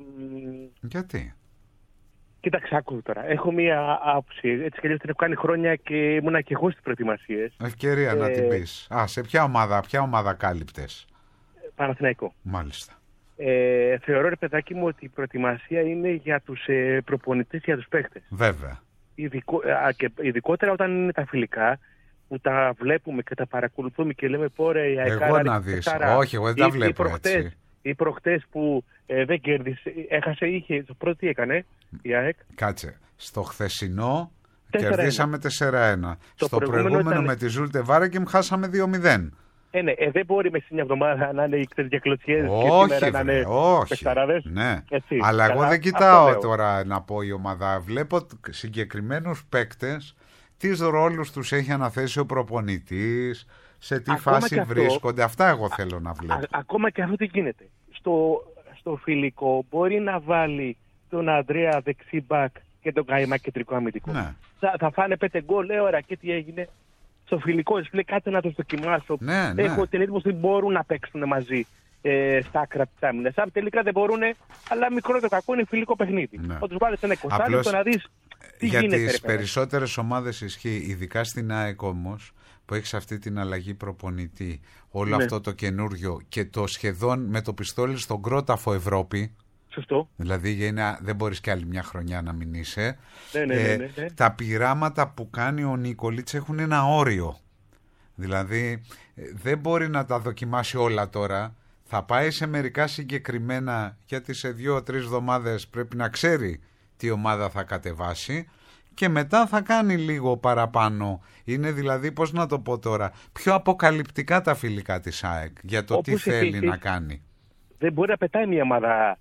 Γιατί? Κοίταξε, άκου τώρα. Έχω μία άποψη. Έτσι κι αλλιώς την έχω κάνει χρόνια και ήμουνα και εγώ στις προετοιμασίες. Ευκαιρία να την πεις. Σε ποια ομάδα κάλυπτες? Παναθηναϊκό. Μάλιστα. Θεωρώ, ρε παιδάκι μου, ότι η προετοιμασία είναι για τους προπονητές, για τους παίκτες. Βέβαια. Ειδικότερα όταν είναι τα φιλικά, που τα βλέπουμε και τα παρακολουθούμε και λέμε πόρε η ΑΕΚΑ. Εγώ να δεις. Όχι, εγώ δεν τα βλέπω έτσι. Ή προχτές που δεν κέρδισε, έχασε, είχε, το πρώτο τι έκανε η ΑΕΚ? Κάτσε, στο χθεσινό κερδίσαμε 4-1. Στο προηγούμενο με τη Ζούλτε Βάρεκεμ χάσαμε 2-0. Ναι, δεν μπορεί μέσα σε μια εβδομάδα να είναι οι διακλωτσιές και σήμερα να είναι πεσταράδες. Ναι. Αλλά εγώ δεν κοιτάω τώρα να πω η ομάδα. Βλέπω συγκεκριμένους παίκτες, τι ρόλους τους έχει αναθέσει ο προπονητής, σε τι φάση βρίσκονται. Αυτά εγώ θέλω να βλέπω. Ακόμα και αυτό τι γίνεται. Στο φιλικό μπορεί να βάλει τον Ανδρέα δεξί μπακ και τον Καϊμά κεντρικό αμυντικό. Ναι. Θα φάνε 5 γκολ, ωραία, και τι έγινε? Στο φιλικό, λέει κάτι να το δοκιμάσω. Ναι, έχω την εντύπωση ότι μπορούν να παίξουν μαζί στα άκρα της άμυνας. Αν τελικά δεν μπορούν, αλλά μικρό το κακό είναι φιλικό παιχνίδι. Ναι. Όταν βάλεις ένα 20 λεπτό να δεις τι γίνεται. Για τις περισσότερες ομάδες ισχύει, ειδικά στην ΑΕΚ όμως, που έχεις αυτή την αλλαγή προπονητή, όλο αυτό το καινούριο και το σχεδόν με το πιστόλι στον κρόταφο Ευρώπη. Σωστό. Δηλαδή δεν μπορείς κι άλλη μια χρονιά να μην είσαι. Ναι. Τα πειράματα που κάνει ο Νίκολιτς έχουν ένα όριο. Δηλαδή δεν μπορεί να τα δοκιμάσει όλα τώρα. Θα πάει σε μερικά συγκεκριμένα, γιατί σε 2-3 εβδομάδες πρέπει να ξέρει τι ομάδα θα κατεβάσει, και μετά θα κάνει λίγο παραπάνω. Είναι δηλαδή, πώς να το πω τώρα, πιο αποκαλυπτικά τα φιλικά της ΑΕΚ για το τι θέλει να κάνει. Δεν μπορεί να πετάει μια ομάδα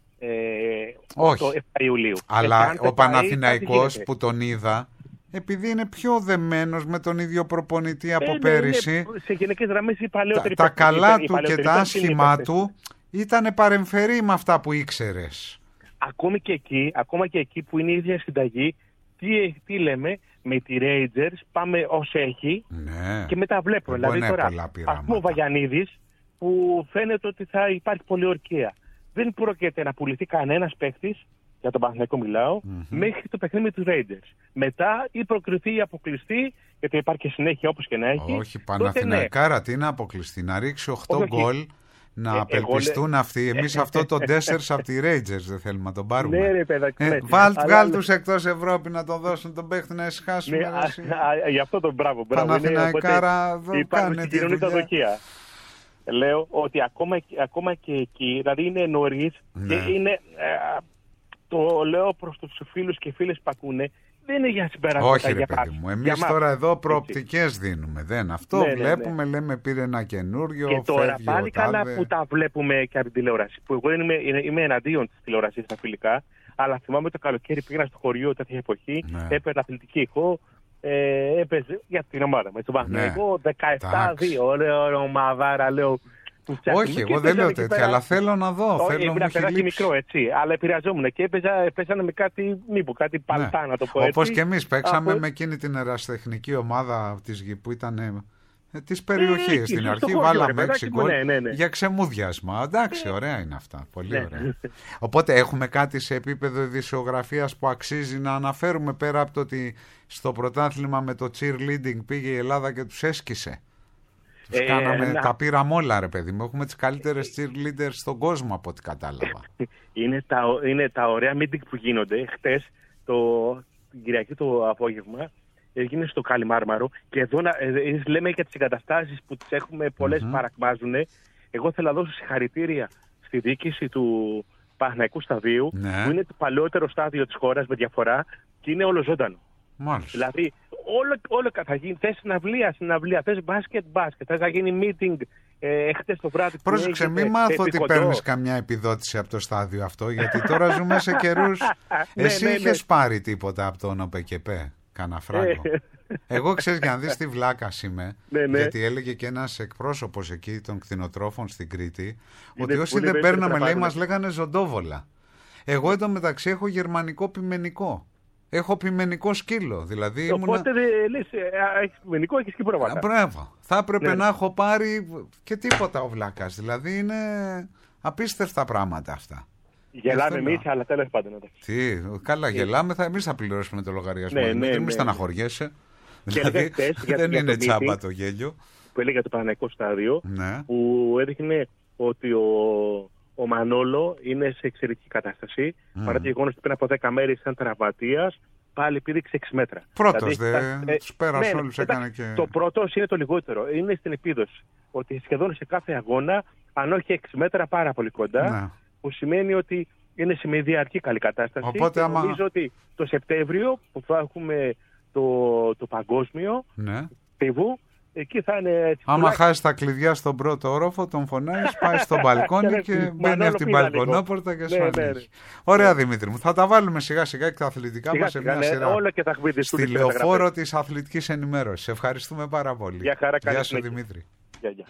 το 7 Ιουλίου. Αλλά ο Παναθηναϊκός που τον είδα, επειδή είναι πιο δεμένος με τον ίδιο προπονητή από πέρυσι, σε γενικές γραμμές οι παλαιότεροι τα καλά του και τα άσχημά του ήταν παρεμφερή με αυτά που ήξερες. Ακόμα και εκεί που είναι η ίδια συνταγή, τι λέμε, με τη Rangers πάμε ως έχει, και μετά βλέπουμε. Δηλαδή τώρα, ας πούμε ο Βαγιανίδης, που φαίνεται ότι θα υπάρχει πολιορκία. Δεν πρόκειται να πουληθεί κανένας παίκτης, για τον Παναθηναϊκό μιλάω, μέχρι το παιχνίδι με τους Rangers. Μετά ή προκριθεί ή αποκλειστεί, γιατί υπάρχει και συνέχεια όπως και να έχει. Όχι, Παναθηναϊκάρα, τι να αποκλειστεί, να ρίξει 8 γκολ, να απελπιστούν αυτοί. Εμείς αυτό το 4 από τη Rangers δεν θέλουμε να τον πάρουμε. Ναι, ρε παιδάκι. Βγάλ τους εκτός Ευρώπη να τον δώσουν τον παίχτη να ησυχάσουμε. Γι' αυτό τον μπράβο. Παναθηναϊκάρα, κάνε τη δουλειά. Λέω ότι ακόμα και εκεί, δηλαδή είναι νωρίς, και είναι, το λέω προς τους φίλους και φίλες που ακούνε, δεν είναι για συμπεράσματα. Όχι ρε παιδί μου, εμείς τώρα εδώ προοπτικές δίνουμε. Αυτό βλέπουμε, λέμε πήρε ένα καινούριο. Και τώρα πάλι καλά που τα βλέπουμε και από την τηλεόραση. Που εγώ είμαι εναντίον της τηλεόρασης στα φιλικά, αλλά θυμάμαι το καλοκαίρι πήγαινα στο χωριό τέτοια εποχή, έπαιρνα αθλητική ηχό, έπαιζε για την ομάδα με τον Παναθηναϊκό 17-2, ωραία ομαδάρα, λέω. Όχι, εγώ δεν λέω τέτοια, αλλά θέλω να δω. Θέλω να περάσει μικρό, έτσι. Αλλά επηρεαζόμουν και παίζανε με κάτι, κάτι παλτά, να το πω έτσι. Όπως και εμείς παίξαμε με εκείνη την ερασιτεχνική ομάδα της γη που ήταν. της περιοχής. Στην αρχή βάλαμε 6 γκολ για ξεμούδιασμα. Εντάξει, ωραία είναι αυτά. Πολύ ωραία. Οπότε έχουμε κάτι σε επίπεδο ειδησιογραφίας που αξίζει να αναφέρουμε, πέρα από το ότι στο πρωτάθλημα με το cheerleading πήγε η Ελλάδα και τους έσκησε. Τους κάναμε, τα πήραμε όλα, ρε παιδί μου. Έχουμε τις καλύτερες cheerleaders στον κόσμο, από ό,τι κατάλαβα. Είναι τα ωραία meeting που γίνονται. Χτες, την Κυριακή το απόγευμα, έγινε στο Καλιμάρμαρο, και εδώ λέμε για τις εγκαταστάσεις που τις έχουμε, πολλές παρακμάζουν. Εγώ θέλω να δώσω συγχαρητήρια στη διοίκηση του Παναθηναϊκού Σταδίου, που είναι το παλαιότερο στάδιο της χώρας με διαφορά και είναι ολοζώντανο. Μάλιστα. Δηλαδή, όλο θα γίνει. Θες συναυλία, θες μπάσκετ, θες να γίνει meeting χτες το βράδυ. Πρόσεξε, μην μάθω ότι παίρνεις καμιά επιδότηση από το στάδιο αυτό, γιατί τώρα ζούμε σε καιρούς. Εσύ είχες πάρει τίποτα από τον ΟΠΕΚΕΠΕ, κανένα φράγκο? Εγώ, ξέρεις, για να δεις τι βλάκας είμαι, γιατί έλεγε και ένας εκπρόσωπος εκεί των κτηνοτρόφων στην Κρήτη, ότι όσοι δεν παίρναμε, λέει, μας λέγανε ζωντόβολα. Εγώ εντωμεταξύ έχω γερμανικό πιμενικό. Έχω πιμενικό σκύλο, δηλαδή. Οπότε λες, έχεις πιμενικό, έχεις και πρόβατα. Μπράβο. Θα έπρεπε να έχω πάρει και τίποτα ο βλάκας. Δηλαδή είναι απίστευτα πράγματα αυτά. Γελάμε εμείς, αλλά τέλος πάντων. Τι, καλά, γελάμε, εμείς θα πληρώσουμε το λογαριασμό. Μην στεναχωριέσαι. Δηλαδή, δεν είναι τσάμπα το γέλιο. Που έλεγε για το Παναθηναϊκό Στάδιο, που έδειχνε ότι ο Μανόλο είναι σε εξαιρετική κατάσταση. Παρά το γεγονός ότι πριν από 10 μέρες ήταν τραυματίας, πάλι πήδηξε 6 μέτρα. Πρώτος, τους πέρασε όλους, έκανε και... Το πρώτος είναι το λιγότερο. Είναι στην επίδοση. Ότι σχεδόν σε κάθε αγώνα, αν όχι 6 μέτρα, πάρα πολύ κοντά, που σημαίνει ότι είναι σε μια διαρκή καλή κατάσταση. Οπότε, και νομίζω ότι το Σεπτέμβριο, που θα έχουμε το παγκόσμιο πιβού, εκεί θα είναι έτσι. Άμα χάσει τα κλειδιά στον πρώτο όροφο, τον φωνάζεις, πάει στο μπαλκόνι και μπαίνει από την μπαλκονόπορτα και σου ανοίγει. Ωραία, Δημήτρη μου, θα τα βάλουμε σιγά σιγά και τα αθλητικά μας σε μια σειρά. Στη λεωφόρο της αθλητικής ενημέρωσης. Ευχαριστούμε πάρα πολύ. Γεια σου, Δημήτρη. Γεια.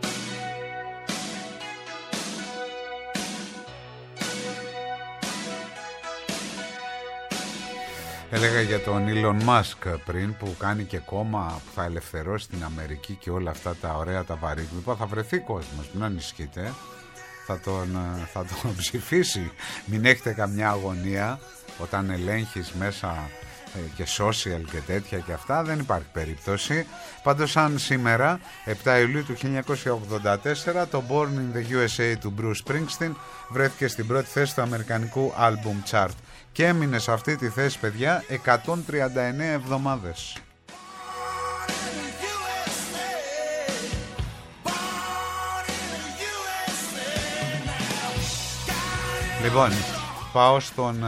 Έλεγα για τον Elon Musk πριν, που κάνει και κόμμα που θα ελευθερώσει την Αμερική και όλα αυτά τα ωραία τα παρήγγελα. Θα βρεθεί κόσμος, μην ανησυχείτε. Θα τον ψηφίσει. Μην έχετε καμιά αγωνία. Όταν ελέγχεις μέσα και social και τέτοια και αυτά, δεν υπάρχει περίπτωση. Πάντως, αν σήμερα 7 Ιουλίου του 1984 το Born in the USA του Bruce Springsteen βρέθηκε στην πρώτη θέση του αμερικανικού album chart και έμεινε σε αυτή τη θέση, παιδιά, 139 εβδομάδες. Λοιπόν, πάω στον...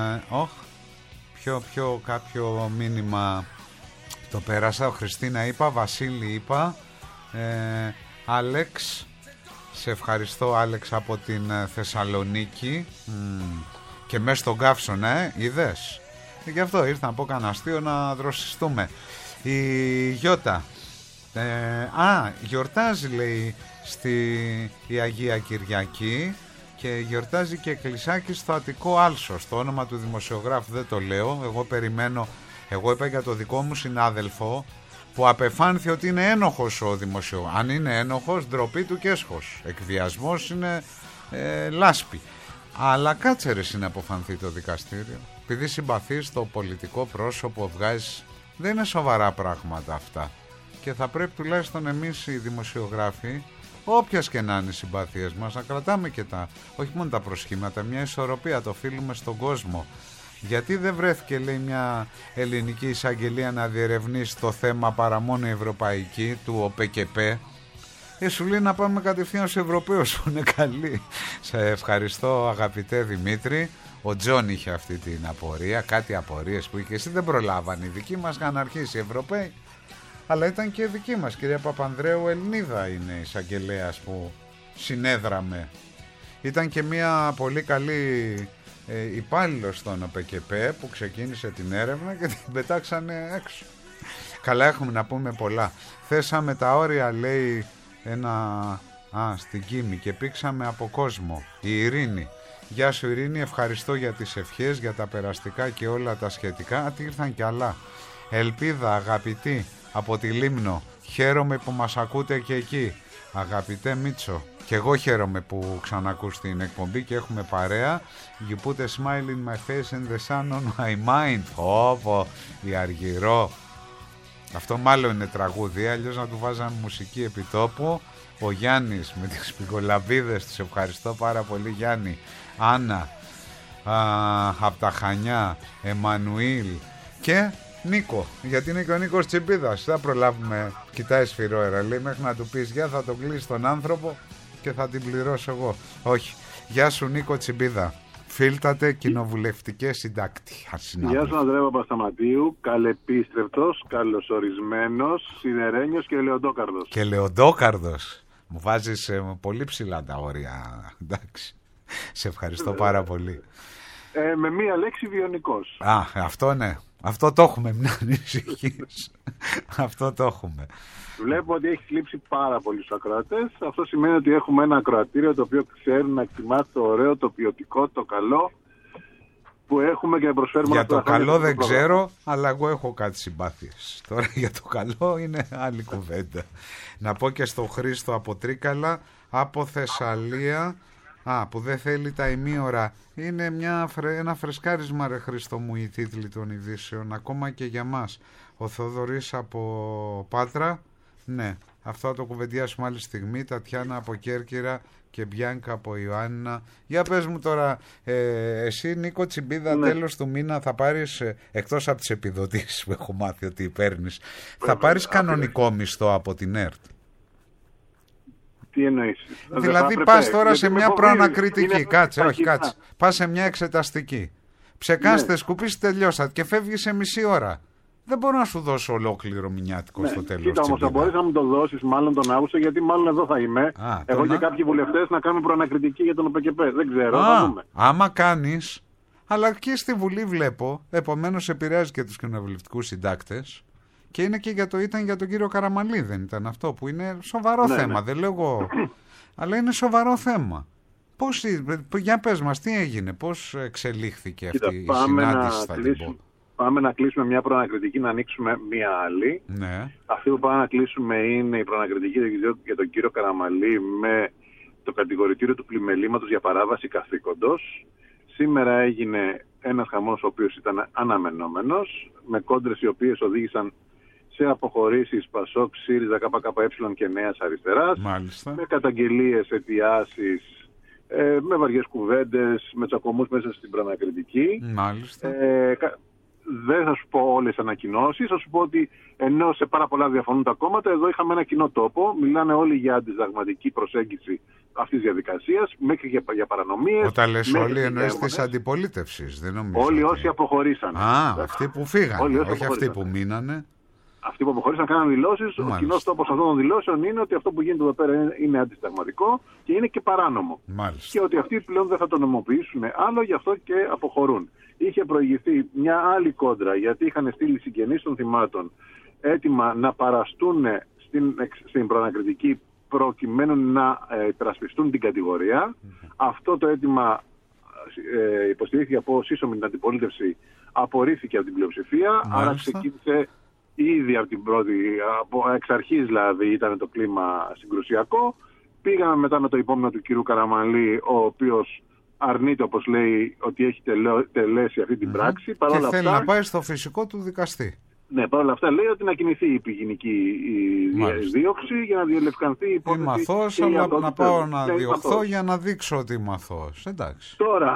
κάποιο μήνυμα το πέρασα. Ο Χριστίνα είπα, Βασίλη είπα, Άλεξ, σε ευχαριστώ Άλεξ από την Θεσσαλονίκη. Και μέσα στον καύσωνα, είδες. Γι' αυτό ήρθα να πω κανένα αστείο να δροσιστούμε. Η Γιώτα γιορτάζει, λέει, η Αγία Κυριακή, και γιορτάζει και εκκλησάκι στο Αττικό Άλσος. Το όνομα του δημοσιογράφου δεν το λέω. Εγώ είπα για το δικό μου συνάδελφο, που απεφάνθη ότι είναι ένοχος ο δημοσιογράφος. Αν είναι ένοχος, ντροπή του και έσχος. Εκβιασμός είναι λάσπη. Αλλά κάτσε ρε να αποφανθεί το δικαστήριο. Επειδή συμπαθείς το πολιτικό πρόσωπο βγάζεις, δεν είναι σοβαρά πράγματα αυτά. Και θα πρέπει τουλάχιστον εμείς οι δημοσιογράφοι, όποιας και να είναι οι συμπάθειες μας, να κρατάμε και όχι μόνο τα προσχήματα, μια ισορροπία, το οφείλουμε στον κόσμο. Γιατί δεν βρέθηκε, λέει, μια ελληνική εισαγγελία να διερευνήσει το θέμα παρά μόνο η ευρωπαϊκή του ΟΠΕΚΕΠΕ? Σου λέει να πάμε κατευθείαν στους Ευρωπαίους που είναι καλοί. Σε ευχαριστώ, αγαπητέ Δημήτρη. Ο Τζον είχε αυτή την απορία, κάτι απορίες που είχε εσύ, δεν προλάβανε. Οι δικοί μας είχαν αρχίσει οι Ευρωπαίοι, αλλά ήταν και οι δικοί μας. Κυρία Παπανδρέου, Ελληνίδα είναι εισαγγελέας που συνέδραμε. Ήταν και μια πολύ καλή υπάλληλος στον ΟΠΕΚΕΠΕ που ξεκίνησε την έρευνα και την πετάξανε έξω. Καλά, έχουμε να πούμε πολλά. Θέσαμε τα όρια, λέει, στην Κίμη και πήξαμε από κόσμο. Η Ειρήνη. Γεια σου Ειρήνη, ευχαριστώ για τις ευχές, για τα περαστικά και όλα τα σχετικά. Τι ήρθαν κι άλλα. Ελπίδα, αγαπητή, από τη Λίμνο. Χαίρομαι που μας ακούτε και εκεί, αγαπητέ Μίτσο. Και εγώ χαίρομαι που ξανακούς την εκπομπή και έχουμε παρέα. You put a smile in my face and the sun on my mind. Όπο, η Αργυρό. Αυτό μάλλον είναι τραγούδι, αλλιώς να του βάζαμε μουσική επιτόπου. Ο Γιάννης με τις πικολαμπίδες, τους ευχαριστώ πάρα πολύ Γιάννη. Άννα από τα Χανιά, Εμμανουήλ και Νίκο, γιατί είναι και ο Νίκος Τσιμπίδας. Θα προλάβουμε, κοιτάει σφυρόερα, λέει, μέχρι να του πεις γεια θα τον κλείσει τον άνθρωπο και θα την πληρώσω εγώ. Όχι, γεια σου Νίκο Τσιμπίδα. Φίλτατε κοινοβουλευτικές συντάκτη. Γεια σου Ανδρέα Παπασταματίου, καλεπίστρεπτος, καλωσορισμένος, σιδερένιος και ελαιοντόκαρδος. Και ελαιοντόκαρδος. Μου βάζεις πολύ ψηλά τα όρια. Εντάξει. Σε ευχαριστώ πάρα πολύ. Με μία λέξη βιονικός. Αυτό ναι. Αυτό το έχουμε, μην ανησυχείς. Αυτό το έχουμε. Βλέπω ότι έχει λείψει πάρα πολύ στους ακροατές. Αυτό σημαίνει ότι έχουμε ένα ακροατήριο το οποίο ξέρει να εκτιμά το ωραίο, το ποιοτικό, το καλό που έχουμε και να προσφέρουμε. Για το καλό δεν ξέρω, αλλά εγώ έχω κάτι συμπάθειες. Τώρα για το καλό είναι άλλη κουβέντα. Να πω και στο Χρήστο από Τρίκαλα, από Θεσσαλία, που δεν θέλει τα ημίωρα. Είναι ένα φρεσκάρισμα ρε Χρήστο μου οι τίτλοι των ειδήσεων, ακόμα και για μας. Ο Θοδωρής από Πάτρα, ναι, αυτό θα το κουβεντιάσουμε άλλη στιγμή. Τατιάνα από Κέρκυρα και Μπιάνκα από Ιωάννινα. Για πες μου τώρα, εσύ Νίκο Τσιμπίδα, ναι, τέλος του μήνα θα πάρεις, εκτός από τις επιδοτήσεις που έχω μάθει ότι παίρνεις, θα πάρεις κανονικό μισθό από την ΕΡΤ? Τι εννοείς? Δηλαδή πας τώρα σε μια προανακριτική, κάτσε. Πας σε μια εξεταστική. Ψεκάστε, ναι, σκουπίσεις, τελειώσατε και φεύγεις σε μισή ώρα. Δεν μπορώ να σου δώσω ολόκληρο μηνιάτικο, ναι, στο τέλος. Κοίτα όμως, θα μπορείς να μου το δώσεις μάλλον τον Αύγουστο, γιατί μάλλον εδώ θα είμαι. Εγώ και κάποιοι βουλευτές να κάνουμε προανακριτική για τον ΟΠΕΚΕΠΕ. Δεν ξέρω, θα δούμε. Άμα κάνεις, αλλά και στη Βουλή βλέπω, επομένως επηρεάζει και τους κοινοβουλευτικούς συντάκτες. Και είναι και ήταν για τον κύριο Καραμανλή, δεν ήταν αυτό, που είναι σοβαρό, ναι, θέμα, ναι, δεν λέω εγώ, αλλά είναι σοβαρό θέμα. Για πες μας, τι έγινε, πώς εξελίχθηκε αυτή η συνάντηση? Πάμε να κλείσουμε μια προανακριτική, να ανοίξουμε μια άλλη. Ναι. Αυτή που πάμε να κλείσουμε είναι η προανακριτική για τον κύριο Καραμανλή με το κατηγορητήριο του πλημελήματος για παράβαση καθήκοντος. Σήμερα έγινε ένας χαμός ο οποίος ήταν αναμενόμενος, με κόντρες οι οποίες οδήγησαν σε αποχωρήσεις Πασόκ, ΣΥΡΙΖΑ, ΚΚΕ και Νέας Αριστεράς. Μάλιστα. Με καταγγελίες, αιτιάσεις, με βαριές κουβέντες, με τσακωμούς μέσα στην προανακριτική. Μάλιστα. Δεν θα σου πω όλες τις ανακοινώσεις, θα σου πω ότι ενώ σε πάρα πολλά διαφωνούν τα κόμματα, εδώ είχαμε ένα κοινό τόπο. Μιλάνε όλοι για αντισυνταγματική προσέγγιση αυτής της διαδικασίας, μέχρι και για παρανομίες. Όταν λες όλοι, εννοείς της αντιπολίτευσης, δεν νομίζω. Όλοι όσοι αποχωρήσαν. Αυτοί που φύγανε, όχι αυτοί που μείνανε. Αυτοί που αποχωρήσαν κάναν δηλώσεις. Ο κοινός τόπος αυτών των δηλώσεων είναι ότι αυτό που γίνεται εδώ πέρα είναι αντισυνταγματικό και είναι και παράνομο. Μάλιστα. Και ότι αυτοί πλέον δεν θα το νομοποιήσουν άλλο, γι' αυτό και αποχωρούν. Είχε προηγηθεί μια άλλη κόντρα, γιατί είχαν στείλει συγγενείς των θυμάτων έτοιμα να παραστούν στην προανακριτική προκειμένου να υπερασπιστούν την κατηγορία. Αυτό το αίτημα υποστηρίχθηκε από σύσσωμη την αντιπολίτευση, απορρίφθηκε από την πλειοψηφία. Μάλιστα. Άρα ξεκίνησε ήδη από την πρώτη, εξ αρχής δηλαδή ήταν το κλίμα συγκρουσιακό. Πήγαμε μετά με το υπόμνημα του κύριου Καραμανλή, ο οποίος αρνείται, όπως λέει, ότι έχει τελέσει αυτή την πράξη. Και θέλει να πάει στο φυσικό του δικαστή. Ναι, παρ' όλα αυτά λέει ότι να κινηθεί η πηγενική δίωξη για να διελευκανθεί η υπόθεση. Είμαι αθώος, αλλά να πάω να διωχθώ για να δείξω ότι είμαι αθώος. Εντάξει. Τώρα,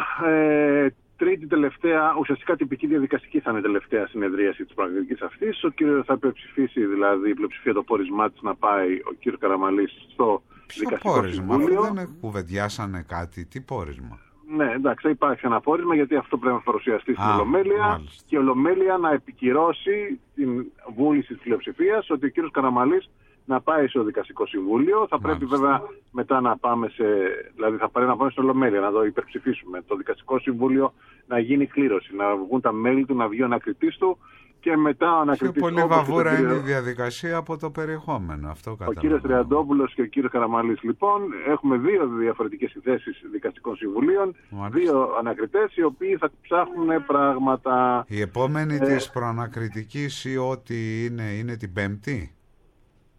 τρίτη τελευταία, ουσιαστικά τυπική διαδικαστική θα είναι η τελευταία συνεδρίαση της προανακριτικής αυτής. Ο κύριος θα υπερψηφίσει, δηλαδή η πλειοψηφία το πόρισμά της να πάει ο κύριος Καραμανλής στο δικαστικό συμβούλιο. Δεν κουβεντιάσανε κάτι, τι πόρισμα? Ναι, εντάξει, θα υπάρξει ένα πόρισμα, γιατί αυτό πρέπει να παρουσιαστεί στην Ολομέλεια. Μάλιστα. Και η Ολομέλεια να επικυρώσει την βούληση της πλειοψηφίας ότι ο κύριος Καραμανλής να πάει στο δικαστικό συμβούλιο. Θα πρέπει βέβαια μετά να πάμε δηλαδή θα πρέπει να πάμε στην Ολομέλεια, να το υπερψηφίσουμε. Το δικαστικό συμβούλιο να γίνει κλήρωση, να βγουν τα μέλη του, να βγει ο ανακριτής του. Και μετά ο ανακριτής. Πιο πολύ βαβούρα είναι η διαδικασία από το περιεχόμενο. Αυτό ο κύριος Τριαντόπουλος και ο κύριος Καραμανλής. Λοιπόν, έχουμε δύο διαφορετικές θέσεις δικαστικών συμβουλίων. Δύο ανακριτές οι οποίοι θα ψάχνουν πράγματα. Η επόμενη της προανακριτικής ή ό,τι είναι την Πέμπτη.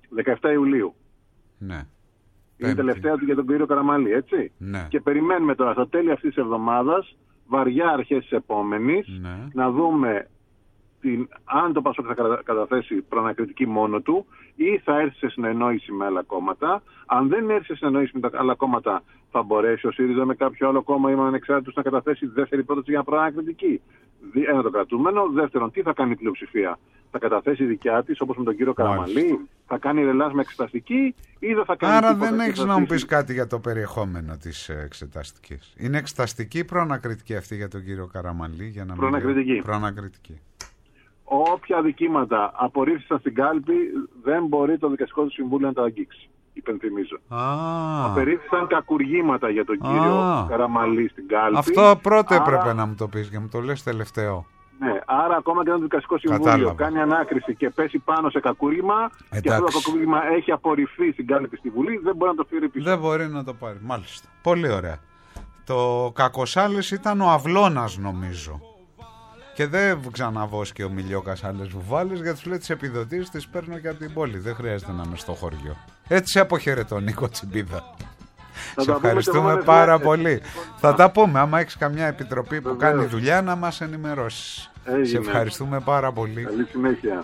17 Ιουλίου. Ναι. Είναι η τελευταία του για τον κύριο Καραμανλή, έτσι. Ναι. Και περιμένουμε τώρα στα τέλη αυτής της εβδομάδας, βαριά αρχές της επόμενης, να δούμε αν το ΠΑΣΟΚ θα καταθέσει προανακριτική μόνο του ή θα έρθει σε συνεννόηση με άλλα κόμματα. Αν δεν έρθει σε συνεννόηση με τα άλλα κόμματα, θα μπορέσει ο ΣΥΡΙΖΑ με κάποιο άλλο κόμμα ή με ανεξάρτητους να καταθέσει δεύτερη πρόταση για προανακριτική. Ένα το κρατούμενο. Δεύτερον, τι θα κάνει η πλειοψηφία? Θα καταθέσει δικιά της, όπως με τον κύριο Καραμανλή, θα κάνει ρελάς με εξεταστική ή δεν θα κάνει? Άρα δεν έχεις να μου πεις κάτι για το περιεχόμενο της εξεταστικής. Είναι εξεταστική ή προανακριτική αυτή για τον κύριο Καραμανλή? Για να προανακριτική. Όποια αδικήματα απορρίφθησαν στην κάλπη δεν μπορεί το δικαστικό του συμβούλιο να τα αγγίξει. Υπενθυμίζω. Απερίφθησαν κακουργήματα για τον κύριο Καραμανλή στην κάλπη. Αυτό πρώτο έπρεπε να μου το πεις και μου το λες τελευταίο. Ναι, άρα ακόμα και αν το δικαστικό συμβούλιο κάνει ανάκριση και πέσει πάνω σε κακούργημα και αυτό το κακούργημα έχει απορριφθεί στην κάλπη στη Βουλή, δεν μπορεί να το φέρει πίσω. Δεν μπορεί να το πάρει. Μάλιστα. Πολύ ωραία. Το Κακοσάλες ήταν ο Αυλώνας, νομίζω. Και δεν ξαναβόσκει ο Μιλιόκας άλλες βουβάλες, γιατί σου λέει τις επιδοτήσεις τις παίρνω και από την πόλη. Δεν χρειάζεται να είμαι στο χωριό. Έτσι σε αποχαιρετώ, Νίκο Τσιμπίδα. Σε ευχαριστούμε πάρα πολύ. Θα τα πούμε. Άμα έχεις καμιά επιτροπή που κάνει δουλειά, να μας ενημερώσεις. Σε ευχαριστούμε πάρα πολύ. Καλή συνέχεια.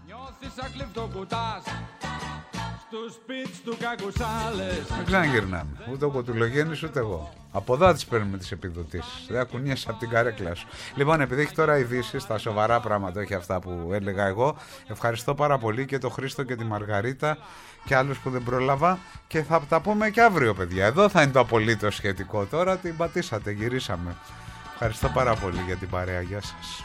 Δεν ξαναγυρνάμε. Ούτε ο Κοτουλογέννης ούτε εγώ. Από εδώ τις παίρνουμε τις επιδοτήσεις. Δεν ακουνιέσαι από την καρέκλα σου. Λοιπόν, επειδή έχει τώρα ειδήσεις, τα σοβαρά πράγματα, όχι αυτά που έλεγα εγώ, ευχαριστώ πάρα πολύ και τον Χρήστο και τη Μαργαρίτα και άλλους που δεν πρόλαβα. Και θα τα πούμε και αύριο, παιδιά. Εδώ θα είναι το απολύτως σχετικό. Τώρα την πατήσατε, γυρίσαμε. Ευχαριστώ πάρα πολύ για την παρέα. Γεια σας.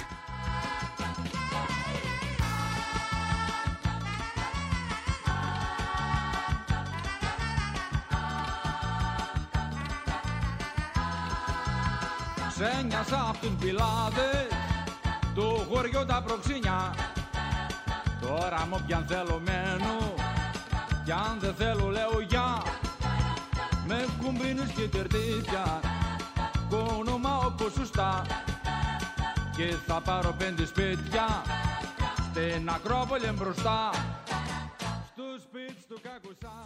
Ξένιασα απ' τους πιλάδες του χωριού τα προξίνια. Τώρα μου πιαν θέλω μένω κι αν δεν θέλω λέω γεια. Με κουμπίνους και τερτύπια κόνομα όπως σωστά. Και θα πάρω 5 σπίτια στην Ακρόπολη μπροστά. Στους σπίτς του Κακουσά.